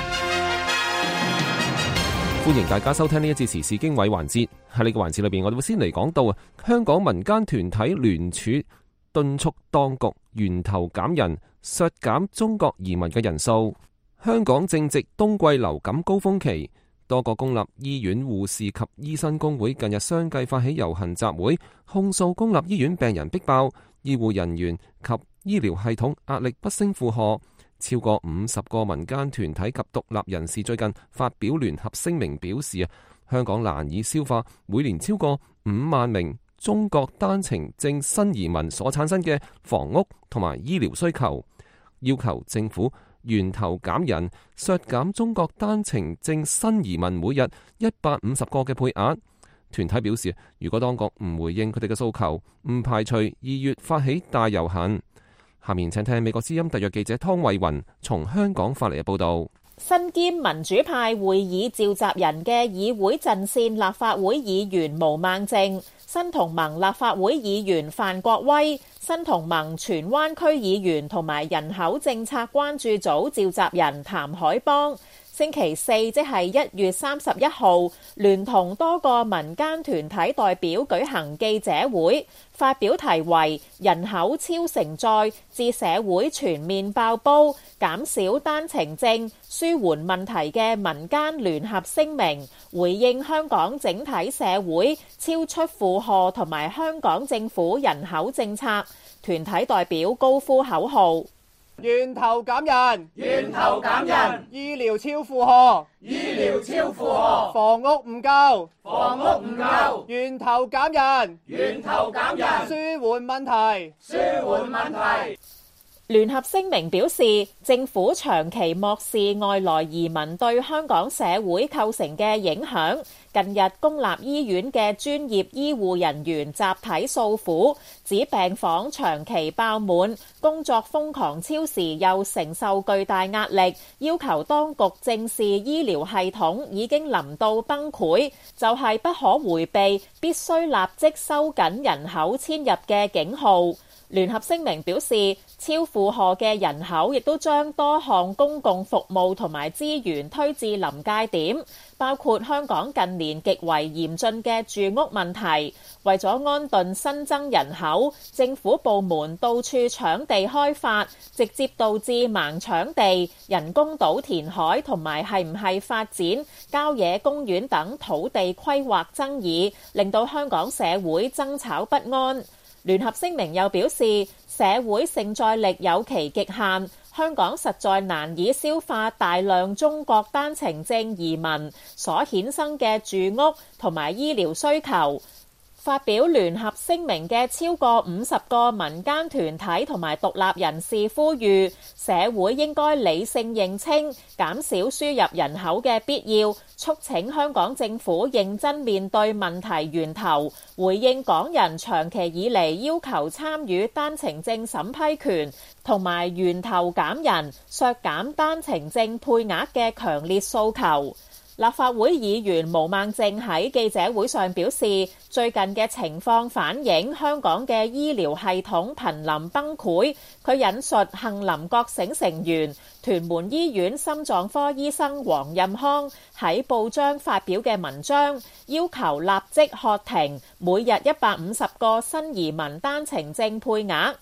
[SPEAKER 1] 歡迎大家收聽呢一節時事經緯環節。喺呢個環節裏邊，我哋會先嚟講到啊，香港民間團體聯署敦促當局源頭減人，削減中國移民嘅人數。香港正值冬季流感高峰期，多個公立醫院護士及醫生工會近日相繼發起遊行集會，控訴公立醫院病人逼爆，醫護人員及醫療系統壓力不勝負荷。超過五十個民間團體及獨立人士最近發表聯合聲明，表示啊，香港難以消化每年超過五萬名中國單程證新移民所產生嘅房屋同埋醫療需求，要求政府源頭減人，削減中國單程證新移民每日一百五十個嘅配額。團體表示，如果當局唔回應佢哋嘅訴求，唔排除二月發起大遊行。下面請聽美國之音特約記者湯慧雲從香港發嚟嘅報道。
[SPEAKER 8] 身兼民主派會議召集人嘅議會陣線立法會議員毛孟靜、新同盟立法會議員范國威、新同盟荃灣區議員同埋人口政策關注組召集人譚海邦，星期四即係一月三十一號，聯同多個民間團體代表舉行記者會，發表題為《人口超承載致社會全面爆煲，減少單程證舒緩問題》嘅民間聯合聲明，回應香港整體社會超出負荷同埋香港政府人口政策。團體代表高呼口號：
[SPEAKER 9] 源頭減人，
[SPEAKER 10] 源頭減人；
[SPEAKER 9] 醫療超負荷，
[SPEAKER 10] 醫療超負荷；
[SPEAKER 9] 房屋唔夠，
[SPEAKER 10] 房屋唔夠；
[SPEAKER 9] 源頭減人，
[SPEAKER 10] 源頭減人；
[SPEAKER 9] 舒緩問題，
[SPEAKER 10] 舒緩問題。
[SPEAKER 8] 聯合聲明表示，政府長期漠視外來移民對香港社會構成嘅影響。近日公立醫院嘅專業醫護人員集體訴苦，指病房長期爆滿，工作瘋狂超時，又承受巨大壓力，要求當局正視醫療系統已經臨到崩潰，就係、是、不可迴避，必須立即收緊人口遷入嘅警號。聯合聲明表示，超負荷嘅人口亦都將多項公共服務同埋資源推至臨界點，包括香港近年極為嚴峻嘅住屋問題。為咗安頓新增人口，政府部門到處搶地開發，直接導致盲搶地、人工島填海同埋係唔係發展郊野公園等土地規劃爭議，令到香港社會爭吵不安。聯合聲明又表示，社會承載力有其極限，香港實在難以消化大量中國單程證移民所衍生嘅住屋同埋醫療需求。發表聯合聲明嘅超過五十個民間團體同埋獨立人士呼籲，社會應該理性認清減少輸入人口嘅必要，促請香港政府認真面對問題源頭，回應港人長期以嚟要求參與單程證審批權同埋源頭減人、削減單程證配額嘅強烈訴求。立法會議員毛孟靜喺記者會上表示，最近嘅情況反映香港嘅醫療系統瀕臨崩潰。佢引述杏林覺醒成員、屯門醫院心臟科醫生黃任康喺報章發表嘅文章，要求立即喝停每日一百五十個新移民單程證配額。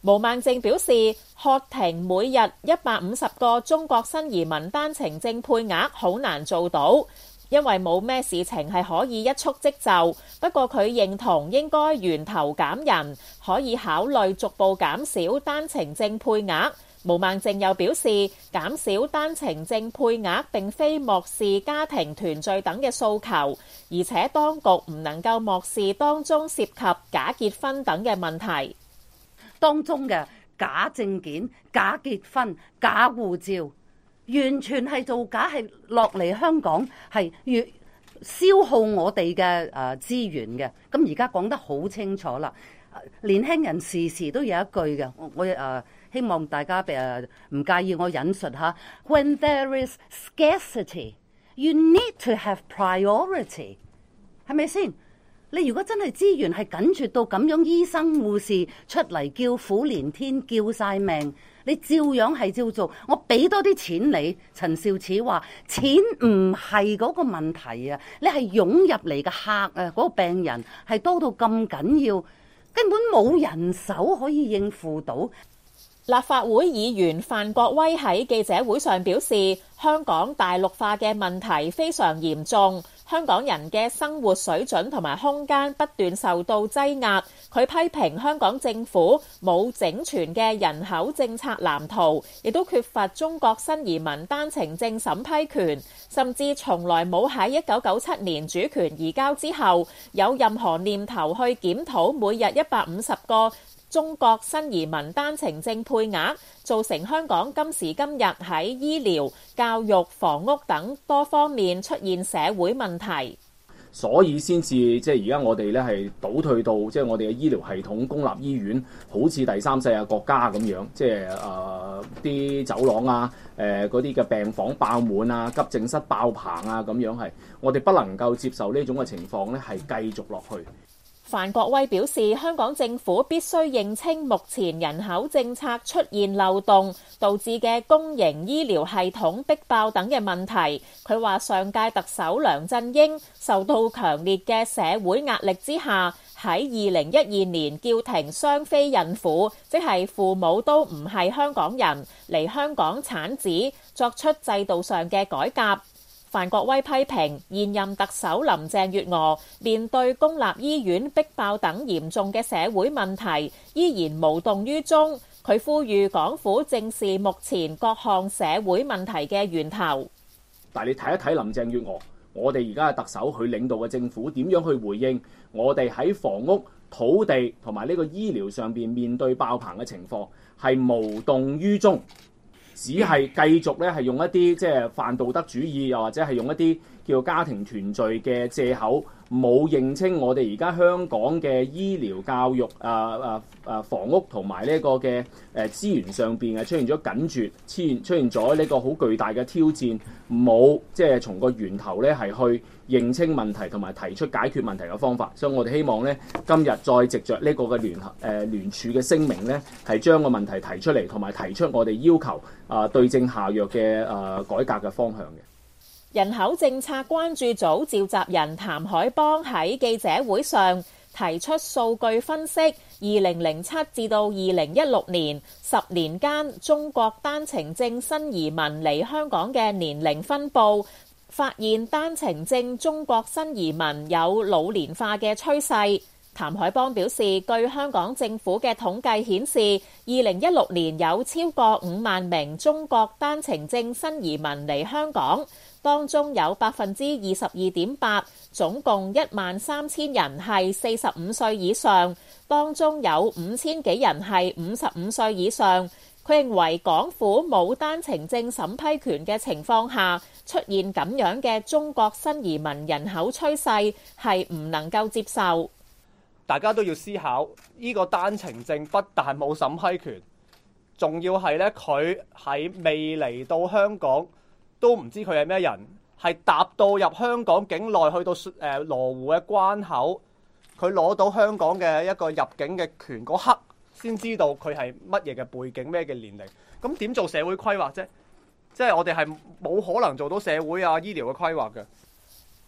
[SPEAKER 8] 毛孟靜表示，喝停每日一百五十個中國新移民單程證配額好難做到，因為冇咩事情係可以一觸即就。不過佢認同應該源頭減人，可以考慮逐步減少單程證配額。毛孟靜又表示，減少單程證配額並非漠視家庭團聚等嘅訴求，而且當局唔能夠漠視當中涉及假結婚等嘅問題。
[SPEAKER 11] 當中嘅假證件、假結婚、假護照，完全係造假，係落嚟香港係越消耗我哋嘅誒資源嘅。咁而家講得好清楚啦，年輕人時時都有一句嘅，我我誒、呃、希望大家誒唔介意我引述下 When there is scarcity, you need to have priority， 係咪先？你如果真係資源係緊絀到咁樣，醫生護士出嚟叫苦連天，叫晒命，你照樣係照做。我俾多啲錢你，陳肇始話錢唔係嗰個問題啊，你係湧入嚟嘅客啊，嗰、嗰個病人係多到咁緊要，根本冇人手可以應付到。
[SPEAKER 8] 立法會議員范國威喺記者會上表示，香港大陸化嘅問題非常嚴重，香港人嘅生活水準同埋空間不斷受到擠壓。佢批評香港政府冇整全嘅人口政策藍圖，亦都缺乏中國新移民單程證審批權，甚至從來冇喺一九九七年主權移交之後有任何念頭去檢討每日一百五十個中國新移民單程證配額，造成香港今時今日喺醫療、教育、房屋等多方面出現社會問題，
[SPEAKER 12] 所以先至即係而家我哋咧係倒退到即係我哋嘅醫療系統，公立醫院好似第三世界國家咁樣，即係誒啲走廊啊、誒嗰啲嘅病房爆滿啊、急症室爆棚啊咁樣，係我哋不能夠接受呢種嘅情況咧，係繼續落去。
[SPEAKER 8] 范國威表示，香港政府必須認清目前人口政策出現漏洞導致嘅公營醫療系統逼爆等嘅問題。佢話上屆特首梁振英受到強烈嘅社會壓力之下，喺二零一二年叫停雙非孕婦，即係父母都唔係香港人嚟香港產子，作出制度上嘅改革。范國威批評現任特首林鄭月娥面對公立醫院逼爆等嚴重嘅社會問題，依然無動於衷。佢呼籲港府正視目前各項社會問題嘅源頭。
[SPEAKER 12] 但係你睇一睇林鄭月娥，我哋而家嘅特首佢領導嘅政府點樣去回應我哋喺房屋、土地同埋呢個醫療上邊面對爆棚嘅情況，係無動於衷。只係繼續咧，係用一啲即係泛道德主義，又或者係用一啲叫家庭團聚嘅藉口，冇認清我哋而家香港嘅醫療、教育、啊啊啊房屋同埋呢個嘅誒資源上邊係出現咗緊絀，出現出現咗呢個好巨大嘅挑戰，冇即係從個源頭咧係去認清問題同埋提出解決問題嘅方法。所以我哋希望咧今日再藉着呢個嘅聯合誒聯署嘅聲明咧，係將個問題提出嚟，同埋提出我哋要求啊、呃、對症下藥嘅誒、呃、改革嘅方向嘅。
[SPEAKER 8] 人口政策關注組召集人譚海邦喺記者會上提出數據分析，二零零七至到二零一六年十年間中國單程證新移民嚟香港嘅年齡分佈，發現單程證中國新移民有老年化嘅趨勢。譚海邦表示，據香港政府嘅統計顯示，二零一六年有超過五萬名中國單程證新移民嚟香港，當中有百分之二十二點八，總共一萬三千人係四十五歲以上，當中有五千幾人係五十五歲以上。佢認為港府冇單程證審批權嘅情況下，出現咁樣嘅中國新移民人口趨勢係唔能夠接受。
[SPEAKER 9] 大家都要思考，呢個單程證不但冇審批權，仲要係咧佢喺未嚟到香港都唔知佢係咩人，係踏到入香港境內去到誒羅湖嘅關口，佢攞到香港嘅一個入境嘅權嗰刻，先知道佢係乜嘢嘅背景，咩嘅年齡。咁點做社會規劃啫？即係我哋係冇可能做到社會啊醫療嘅規劃嘅。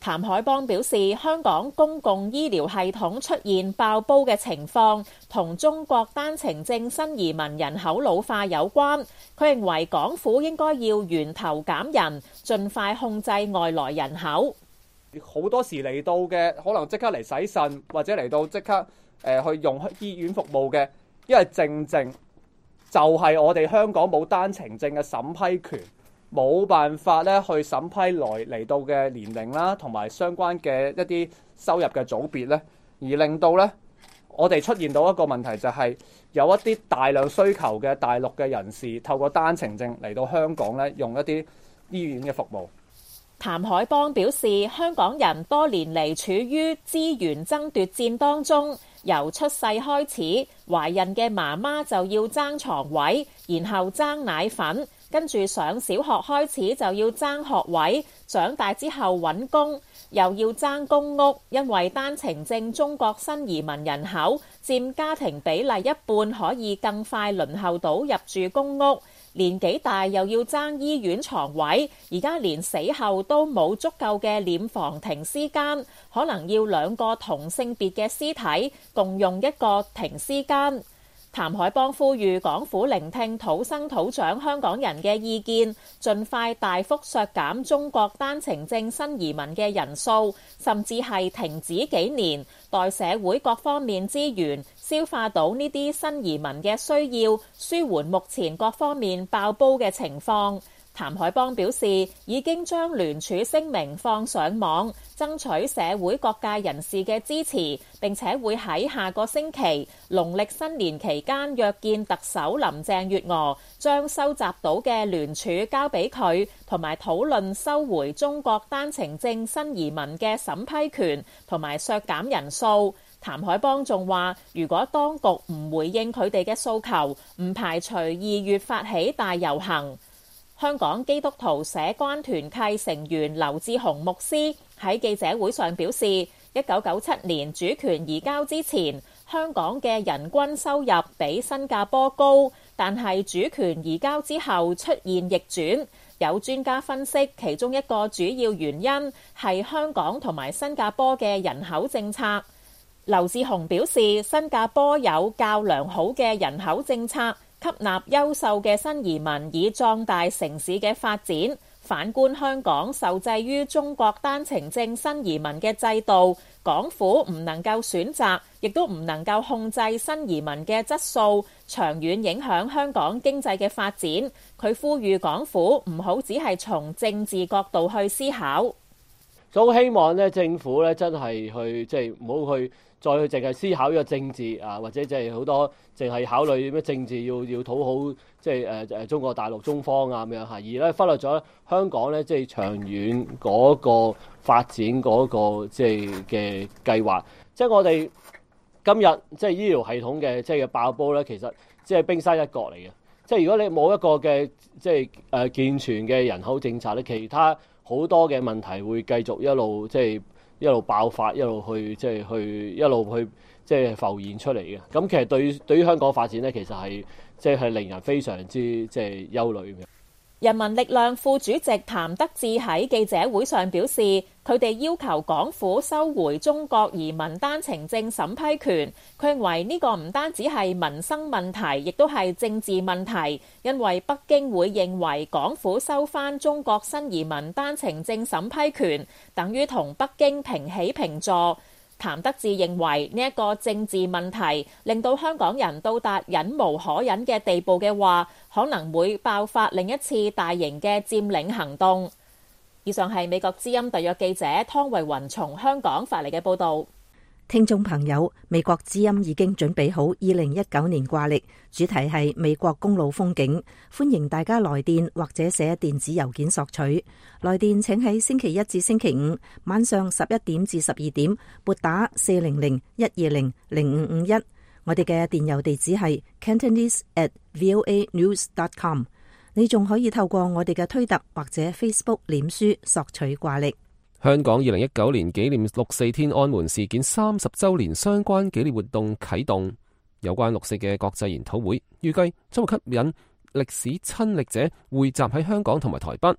[SPEAKER 8] 譚海邦表示，香港公共醫療系統出現爆煲嘅情況，同中國單程證新移民人口老化有關。佢認為港府應該要源頭減人，盡快控制外來人口。
[SPEAKER 9] 好多時嚟到嘅可能即刻嚟洗腎，或者嚟到即刻誒、呃、去用醫院服務嘅，因為正正就係我哋香港冇單程證嘅審批權。冇辦法咧去審批來嚟到嘅年齡啦，同埋相關嘅一啲收入嘅組別咧，而令到咧我哋出現到一個問題，就係有一啲大量需求嘅大陸嘅人士透過單程證嚟到香港咧，用一啲醫院嘅服務。
[SPEAKER 8] 譚海邦表示，香港人多年嚟處於資源爭奪戰當中，由出世開始，懷孕嘅媽媽就要爭床位，然後爭奶粉。跟住上小學開始就要爭學位，長大之後揾工又要爭公屋，因為單程證中國新移民人口佔家庭比例一半，可以更快輪候到入住公屋。年紀大又要爭醫院床位，而家連死後都冇足夠嘅殮房停屍間，可能要兩個同性別嘅屍體共用一個停屍間。譚海邦呼籲港府聆聽土生土長香港人嘅意見，盡快大幅削減中國單程證新移民嘅人數，甚至係停止幾年，待社會各方面資源消化到呢啲新移民嘅需要，舒緩目前各方面爆煲嘅情況。譚海邦表示，已經將聯署聲明放上網，爭取社會各界人士嘅支持，並且會喺下個星期農曆新年期間約見特首林鄭月娥，將收集到嘅聯署交俾佢，同埋討論收回中國單程證新移民嘅審批權同埋削減人數。譚海邦仲話，如果當局唔回應佢哋嘅訴求，唔排除二月發起大遊行。香港基督徒社關團契成員劉志雄牧師喺記者會上表示，一九九七年主權移交之前，香港嘅人均收入比新加坡高，但係主權移交之後出現逆轉。有專家分析，其中一個主要原因係香港同埋新加坡嘅人口政策。劉志雄表示，新加坡有較良好嘅人口政策，吸納優秀嘅新移民以壯大城市嘅發展。反觀香港受制於中國單程證新移民嘅制度，港府唔能夠選擇，亦都唔能夠控制新移民嘅質素，長遠影響香港經濟嘅發展。佢呼籲港府唔好只係從政治角度去思考。
[SPEAKER 13] 所以希望咧，政府咧真係去即係唔好去再去淨係思考呢個政治啊，或者即係好多淨係考慮咩政治要要討好即係誒誒中國大陸中方啊咁樣嚇，而咧忽略咗香港咧即係長遠嗰個發展嗰個即係嘅計劃。即係我哋今日即係醫療系統嘅即係嘅爆煲咧，其實即係冰山一角嚟嘅。即係如果你冇一個嘅即係誒健全嘅人口政策咧，其他好多嘅問題會繼續一路即係一路爆發，一路去即係去一路去即係浮現出嚟嘅。咁其實對於對於香港發展咧，其實係即係令人非常之即係憂慮嘅。
[SPEAKER 8] 人民力量副主席譚德志喺記者會上表示，佢哋要求港府收回中國移民單程證審批權。佢認為呢個唔單止係民生問題，亦都係政治問題，因為北京會認為港府收返中國新移民單程證審批權，等於同北京平起平坐。譚德志認為呢一個政治問題令到香港人到達忍無可忍嘅地步嘅話，可能會爆發另一次大型嘅佔領行動。以上係美國之音特約記者湯慧雲從香港發嚟嘅報導。
[SPEAKER 6] 聽眾朋友，美國之音已經準備好二零一九年掛曆，主題係美國公路風景，歡迎大家來電或者寫電子郵件索取。來電請喺星期一至星期五晚上十一點至十二點撥打四零零一二零零五五一。我哋嘅電郵地址係 cantonese at voa news dot com。你仲可以透過我哋嘅推特或者 Facebook 臉書索取掛曆。
[SPEAKER 1] 香港二零一九年紀念六四天安門事件三十週年相關紀念活動啟動，有關六四嘅國際研討會預計將會吸引歷史親歷者匯集喺香港同埋台北。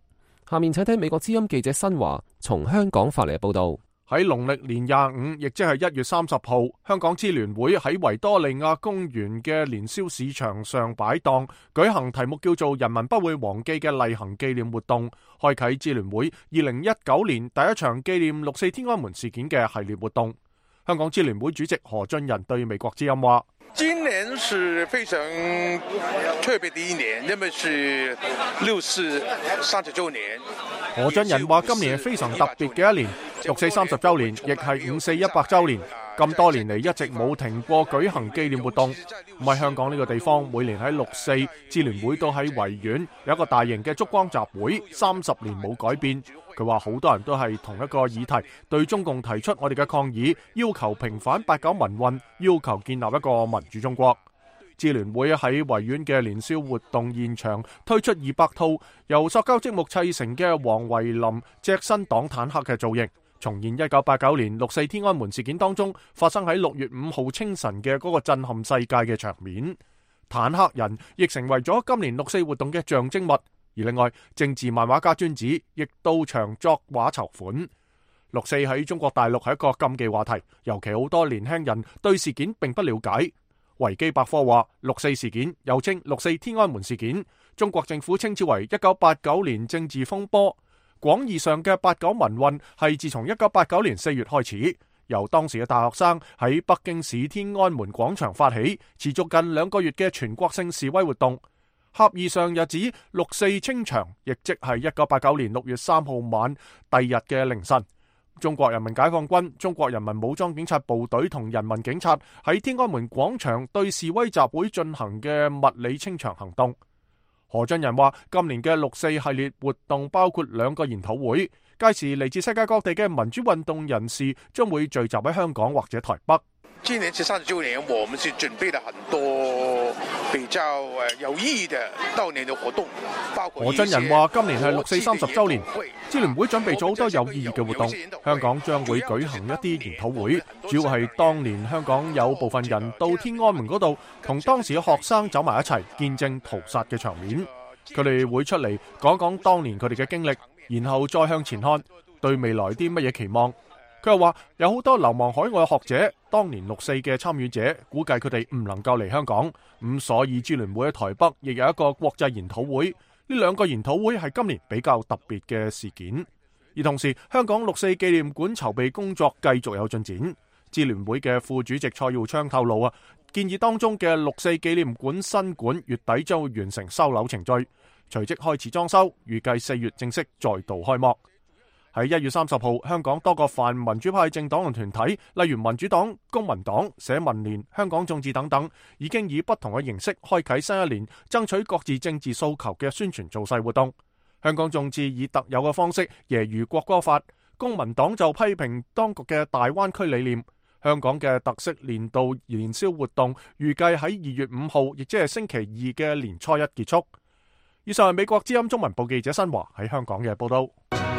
[SPEAKER 1] 下面請聽美國之音記者新華從香港發嚟嘅報道。
[SPEAKER 5] 喺農曆年廿五，亦即係一月三十號，香港支聯會喺維多利亞公園嘅年宵市場上擺檔，舉行題目叫做《人民不會忘記》嘅例行紀念活動，開啟支聯會二零一九年第一場紀念六四天安門事件嘅系列活動。香港支聯會主席何俊仁對美國之音話：
[SPEAKER 14] 今年是非常特別的一年，因為是六四三十週年。
[SPEAKER 5] 何俊仁話：今年係非常特別嘅一年，六四三十週年，亦係五四一百週年。咁多年嚟一直冇停過舉行紀念活動。唔係香港呢個地方，每年喺六四，支聯會都喺維園有一個大型嘅燭光集會，三十年冇改變。佢話好多人都係同一個議題，對中共提出我哋嘅抗議，要求平反八九民運，要求建立一個民主中國。支聯會喺維園嘅年宵活動現場推出二百套由塑膠積木砌成嘅黃維林隻身擋坦克嘅造型，重現一九八九年六四天安門事件當中發生喺六月五號清晨嘅嗰個震撼世界嘅場面。坦克人亦成為咗今年六四活動嘅象徵物，而另外政治漫畫家尊子亦到場作畫籌款。六四喺中國大陸係一個禁忌話題，尤其好多年輕人對事件並不了解。維基百科話，六四事件又稱六四天安門事件，中國政府稱之為一九八九年政治風波。廣義上嘅八九民運係自從一九八九年四月開始，由當時嘅大學生喺北京市天安門廣場發起，持續近兩個月嘅全國性示威活動。狹義上又指六四清場，亦即係一九八九年六月三號晚第日嘅凌晨。中國人民解放軍、中國人民武裝警察部隊同人民警察喺天安門廣場對示威集會進行嘅物理清場行動。何俊仁話：今年嘅六四系列活動包括兩個研討會，屆時嚟自世界各地嘅民主運動人士將會聚集喺香港或者台北。
[SPEAKER 14] 今年是三十周年，我們是準備了很多比較有意義的悼念的活動。
[SPEAKER 5] 何俊仁話：今年係六四三十周年，支聯會準備咗好多有意義嘅活動。香港將會舉行一啲研討會，主要係當年香港有部分人到天安門嗰度，同當時嘅學生走埋一齊，見證屠殺嘅場面。佢哋會出嚟講講當年佢哋嘅經歷，然後再向前看，對未來啲乜嘢期望。佢又話有好多流亡海外嘅學者，當年六四嘅參與者，估計佢哋唔能夠嚟香港，咁所以支聯會喺台北亦有一個國際研討會。呢兩個研討會係今年比較特別嘅事件。而同時，香港六四紀念館籌備工作繼續有進展。支聯會嘅副主席蔡耀昌透露啊，建議當中嘅六四紀念館新館月底將會完成收樓程序，隨即開始裝修，預計四月正式再度開幕。喺一月三十號，香港多個泛民主派政黨同團體，例如民主黨、公民黨、社民連、香港眾志等等，已經以不同嘅形式開啟新一年爭取各自政治訴求嘅宣傳造勢活動。香港眾志以特有嘅方式揶揄國歌法，公民黨就批評當局嘅大灣區理念。香港嘅特色年度年宵活動預計喺二月五號，亦即係星期二嘅年初一結束。以上係美國之音中文部記者新華喺香港嘅報道。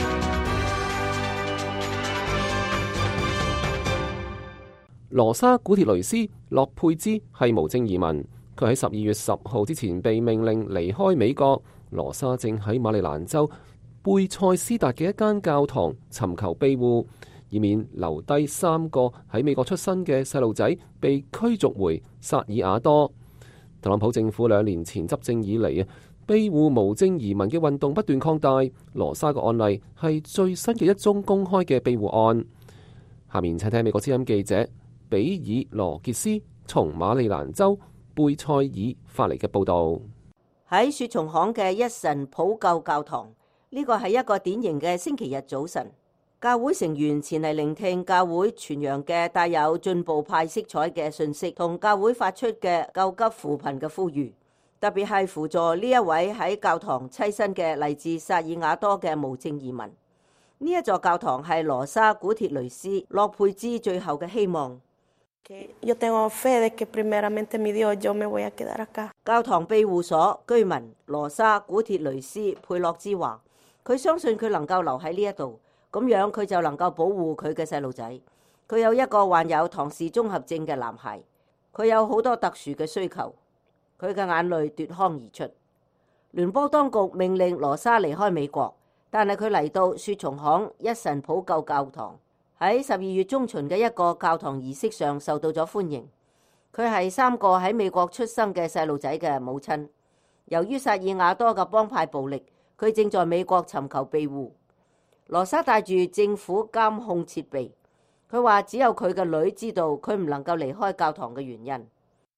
[SPEAKER 1] 羅莎古鐵雷斯洛佩茲係無證移民，佢喺十二月十號之前被命令離開美國。羅莎正喺馬里蘭州貝塞斯達嘅一間教堂尋求庇護，以免留低三個喺美國出生嘅細路仔被驅逐回薩爾瓦多。特朗普政府兩年前執政以嚟啊，庇護無證移民嘅運動不斷擴大。羅莎嘅案例係最新嘅一宗公開嘅庇護案。下面請聽美國之音記者比爾羅傑斯從馬里蘭州貝塞爾發嚟嘅報道。
[SPEAKER 7] 喺雪松巷嘅一神普救教堂，呢個係一個典型嘅星期日早晨，教會成員前嚟聆聽教會傳揚嘅帶有進步派色彩嘅信息，同教會發出嘅救急扶貧嘅呼籲，特別係輔助呢一位喺教堂棲身嘅嚟自薩爾瓦多嘅無證移民。呢一座教堂係羅莎古鐵雷斯洛佩茲最後嘅希望。教堂庇護所居民羅莎古鐵雷斯佩洛茲話：佢相信佢能夠留喺呢一度，咁樣佢就能夠保護佢嘅細路仔。佢有一個患有唐氏綜合症嘅男孩，佢有好多特殊嘅需求。佢嘅眼淚奪眶而出。聯邦當局命令羅莎離開美國， 但係佢嚟到雪松巷一神普救教堂，喺十二月中旬嘅一個教堂儀式上受到咗歡迎。佢係三個喺美國出生嘅細路仔嘅母親。由於薩爾瓦多嘅幫派暴力，佢正在美國尋求庇護。羅莎帶住政府監控設備，佢話只有佢嘅女知道佢唔能夠離開教堂嘅原因。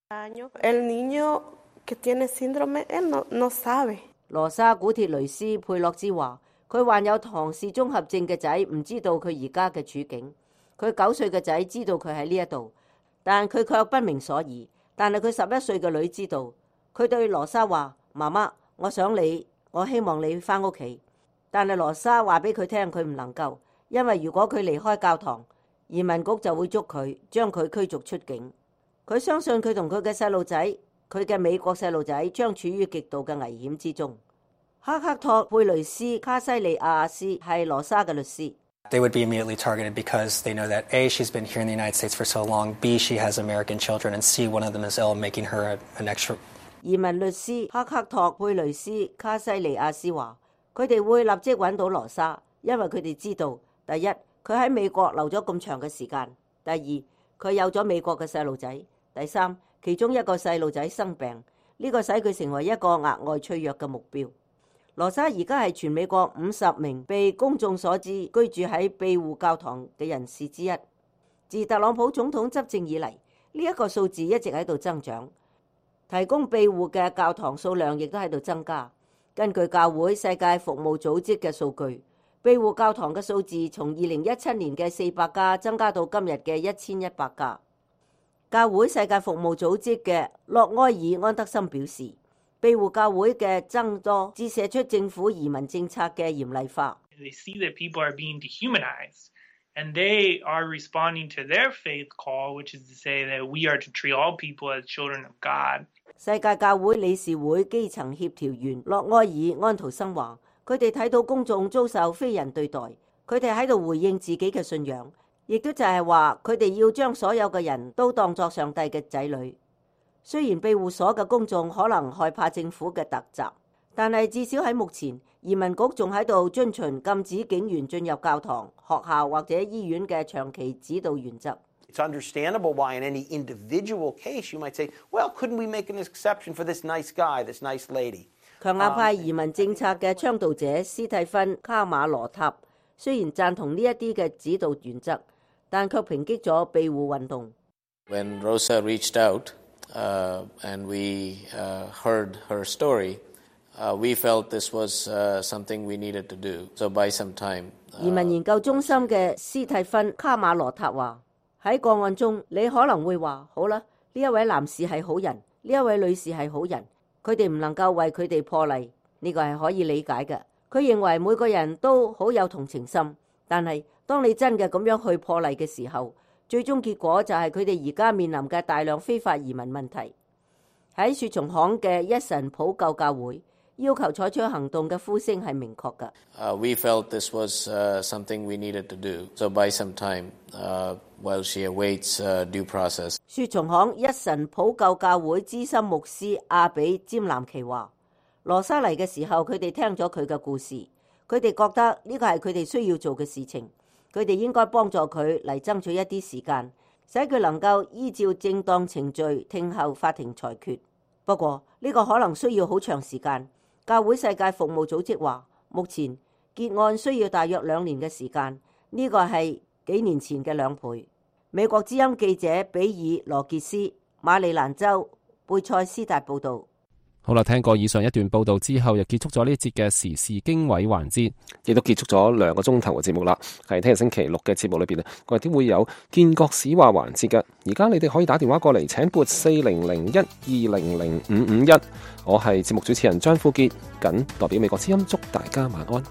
[SPEAKER 7] 羅莎古鐵雷斯佩洛茲話：佢患有唐氏綜合症嘅仔唔知道佢而家嘅處境。佢九歲嘅仔知道佢喺呢一度，但佢卻不明所以。但係佢十一歲嘅女知道。佢對羅莎話：媽媽，我想你，我希望你返屋企。但係羅莎話俾佢聽，佢唔能夠，因為如果佢離開教堂，移民局就會捉佢，將佢驅逐出境。佢相信佢同佢嘅細路仔，佢嘅美國細路仔將處於極度嘅危險之中。克克托貝雷斯卡西利亞斯係羅莎嘅律師。
[SPEAKER 15] They would be immediately targeted because they know that A, she's been here in the United States for so long, B, she has American children, and C, one of them is ill, making her an extra.
[SPEAKER 7] 移民律師克克托貝雷斯卡西利亞斯話：佢哋會立即揾到羅莎，因為佢哋知道，第一，佢喺美國留咗咁長嘅時間；第二，佢有咗美國嘅細路仔；第三，其中一個細路仔生病，呢個使佢成為一個額外脆弱嘅目標。羅莎而家係全美國五十名被公眾所知居住喺庇護教堂嘅人士之一。自特朗普總統執政以嚟，呢一個數字一直喺度增長。提供庇護嘅教堂數量亦都喺度增加。根據教會世界服務組織嘅數據，庇護教堂嘅數字從二零一七年嘅四百家增加到今日嘅一千一百家。教會世界服務組織嘅洛埃爾安德森表示，庇護教會嘅增多折射出政府移民政策嘅嚴厲化。
[SPEAKER 16] They see that people are being dehumanized, and they are responding to their faith call, which is to say that we are to treat all people as children of God.
[SPEAKER 7] 世界教會理事會基層協調員洛埃爾安徒生話：佢哋睇到公眾遭受非人對待，佢哋喺度回應自己嘅信仰，亦都就係話佢哋要將所有嘅人都當作上帝嘅仔女。雖然庇護所嘅公眾可能害怕政府嘅突襲，但係至少喺目前，移民局仲喺度遵循禁止警員進入教堂、學校或者醫院嘅長期指導原則。
[SPEAKER 17] It's understandable why in any individual case you might say, well, couldn't we make an exception for this nice guy, this nice lady?
[SPEAKER 7] 強硬派移民政策嘅倡導者斯蒂芬卡馬羅塔雖然贊同呢一啲嘅指導原則，但卻抨擊咗庇護運動。
[SPEAKER 18] When Rosa reached out, uh, and we uh, heard her story, uh, we felt this was uh, something we needed to do. So by some time, uh,
[SPEAKER 7] 移民研究中心嘅斯蒂芬卡馬羅塔話：喺個案中，你可能會話：好啦，呢一位男士係好人，呢一位女士係好人，佢哋唔能夠為佢哋破例，呢個係可以理解嘅。佢認為每個人都好有同情心，但係當你真嘅咁樣去破例嘅時候，最終結果就係佢哋而家面臨嘅大量非法移民問題。喺雪松巷嘅一神普救教會要求採取行動嘅呼聲係明確嘅。
[SPEAKER 18] Uh, we felt this was uh, something we needed to do. So by some time, uh, while she awaits uh, due process.
[SPEAKER 7] 雪松巷一神普救教會資深牧師阿比詹南奇話：羅莎嚟嘅時候，佢哋聽咗佢嘅故事，佢哋覺得呢個係佢哋需要做嘅事情，佢哋應該幫助佢嚟爭取一啲時間，使佢能夠依照正當程序聽候法庭裁決。不過呢個可能需要好長時間。教會世界服務組織話，目前結案需要大約兩年嘅時間，呢個係幾年前嘅兩倍。美國之音記者比爾羅傑斯，馬里蘭州貝塞斯達報道。
[SPEAKER 1] 好啦，聽過以上一段報道之後，又結束咗呢一節嘅時事經緯環節，亦都結束咗兩個鐘頭嘅節目啦。係聽日星期六嘅節目裏邊咧，我哋都會有建國史話環節嘅。而家你哋可以打電話過嚟，請撥四零零一二零零五五一。我係節目主持人張富傑，謹代表美國之音祝大家晚安。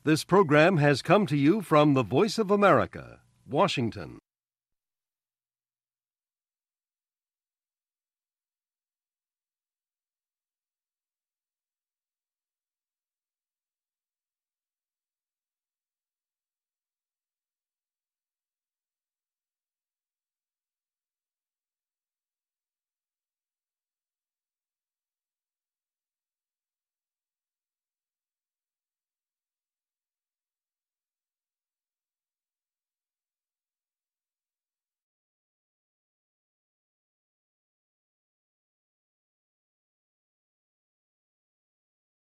[SPEAKER 19] This program has come to you from the Voice of America, Washington.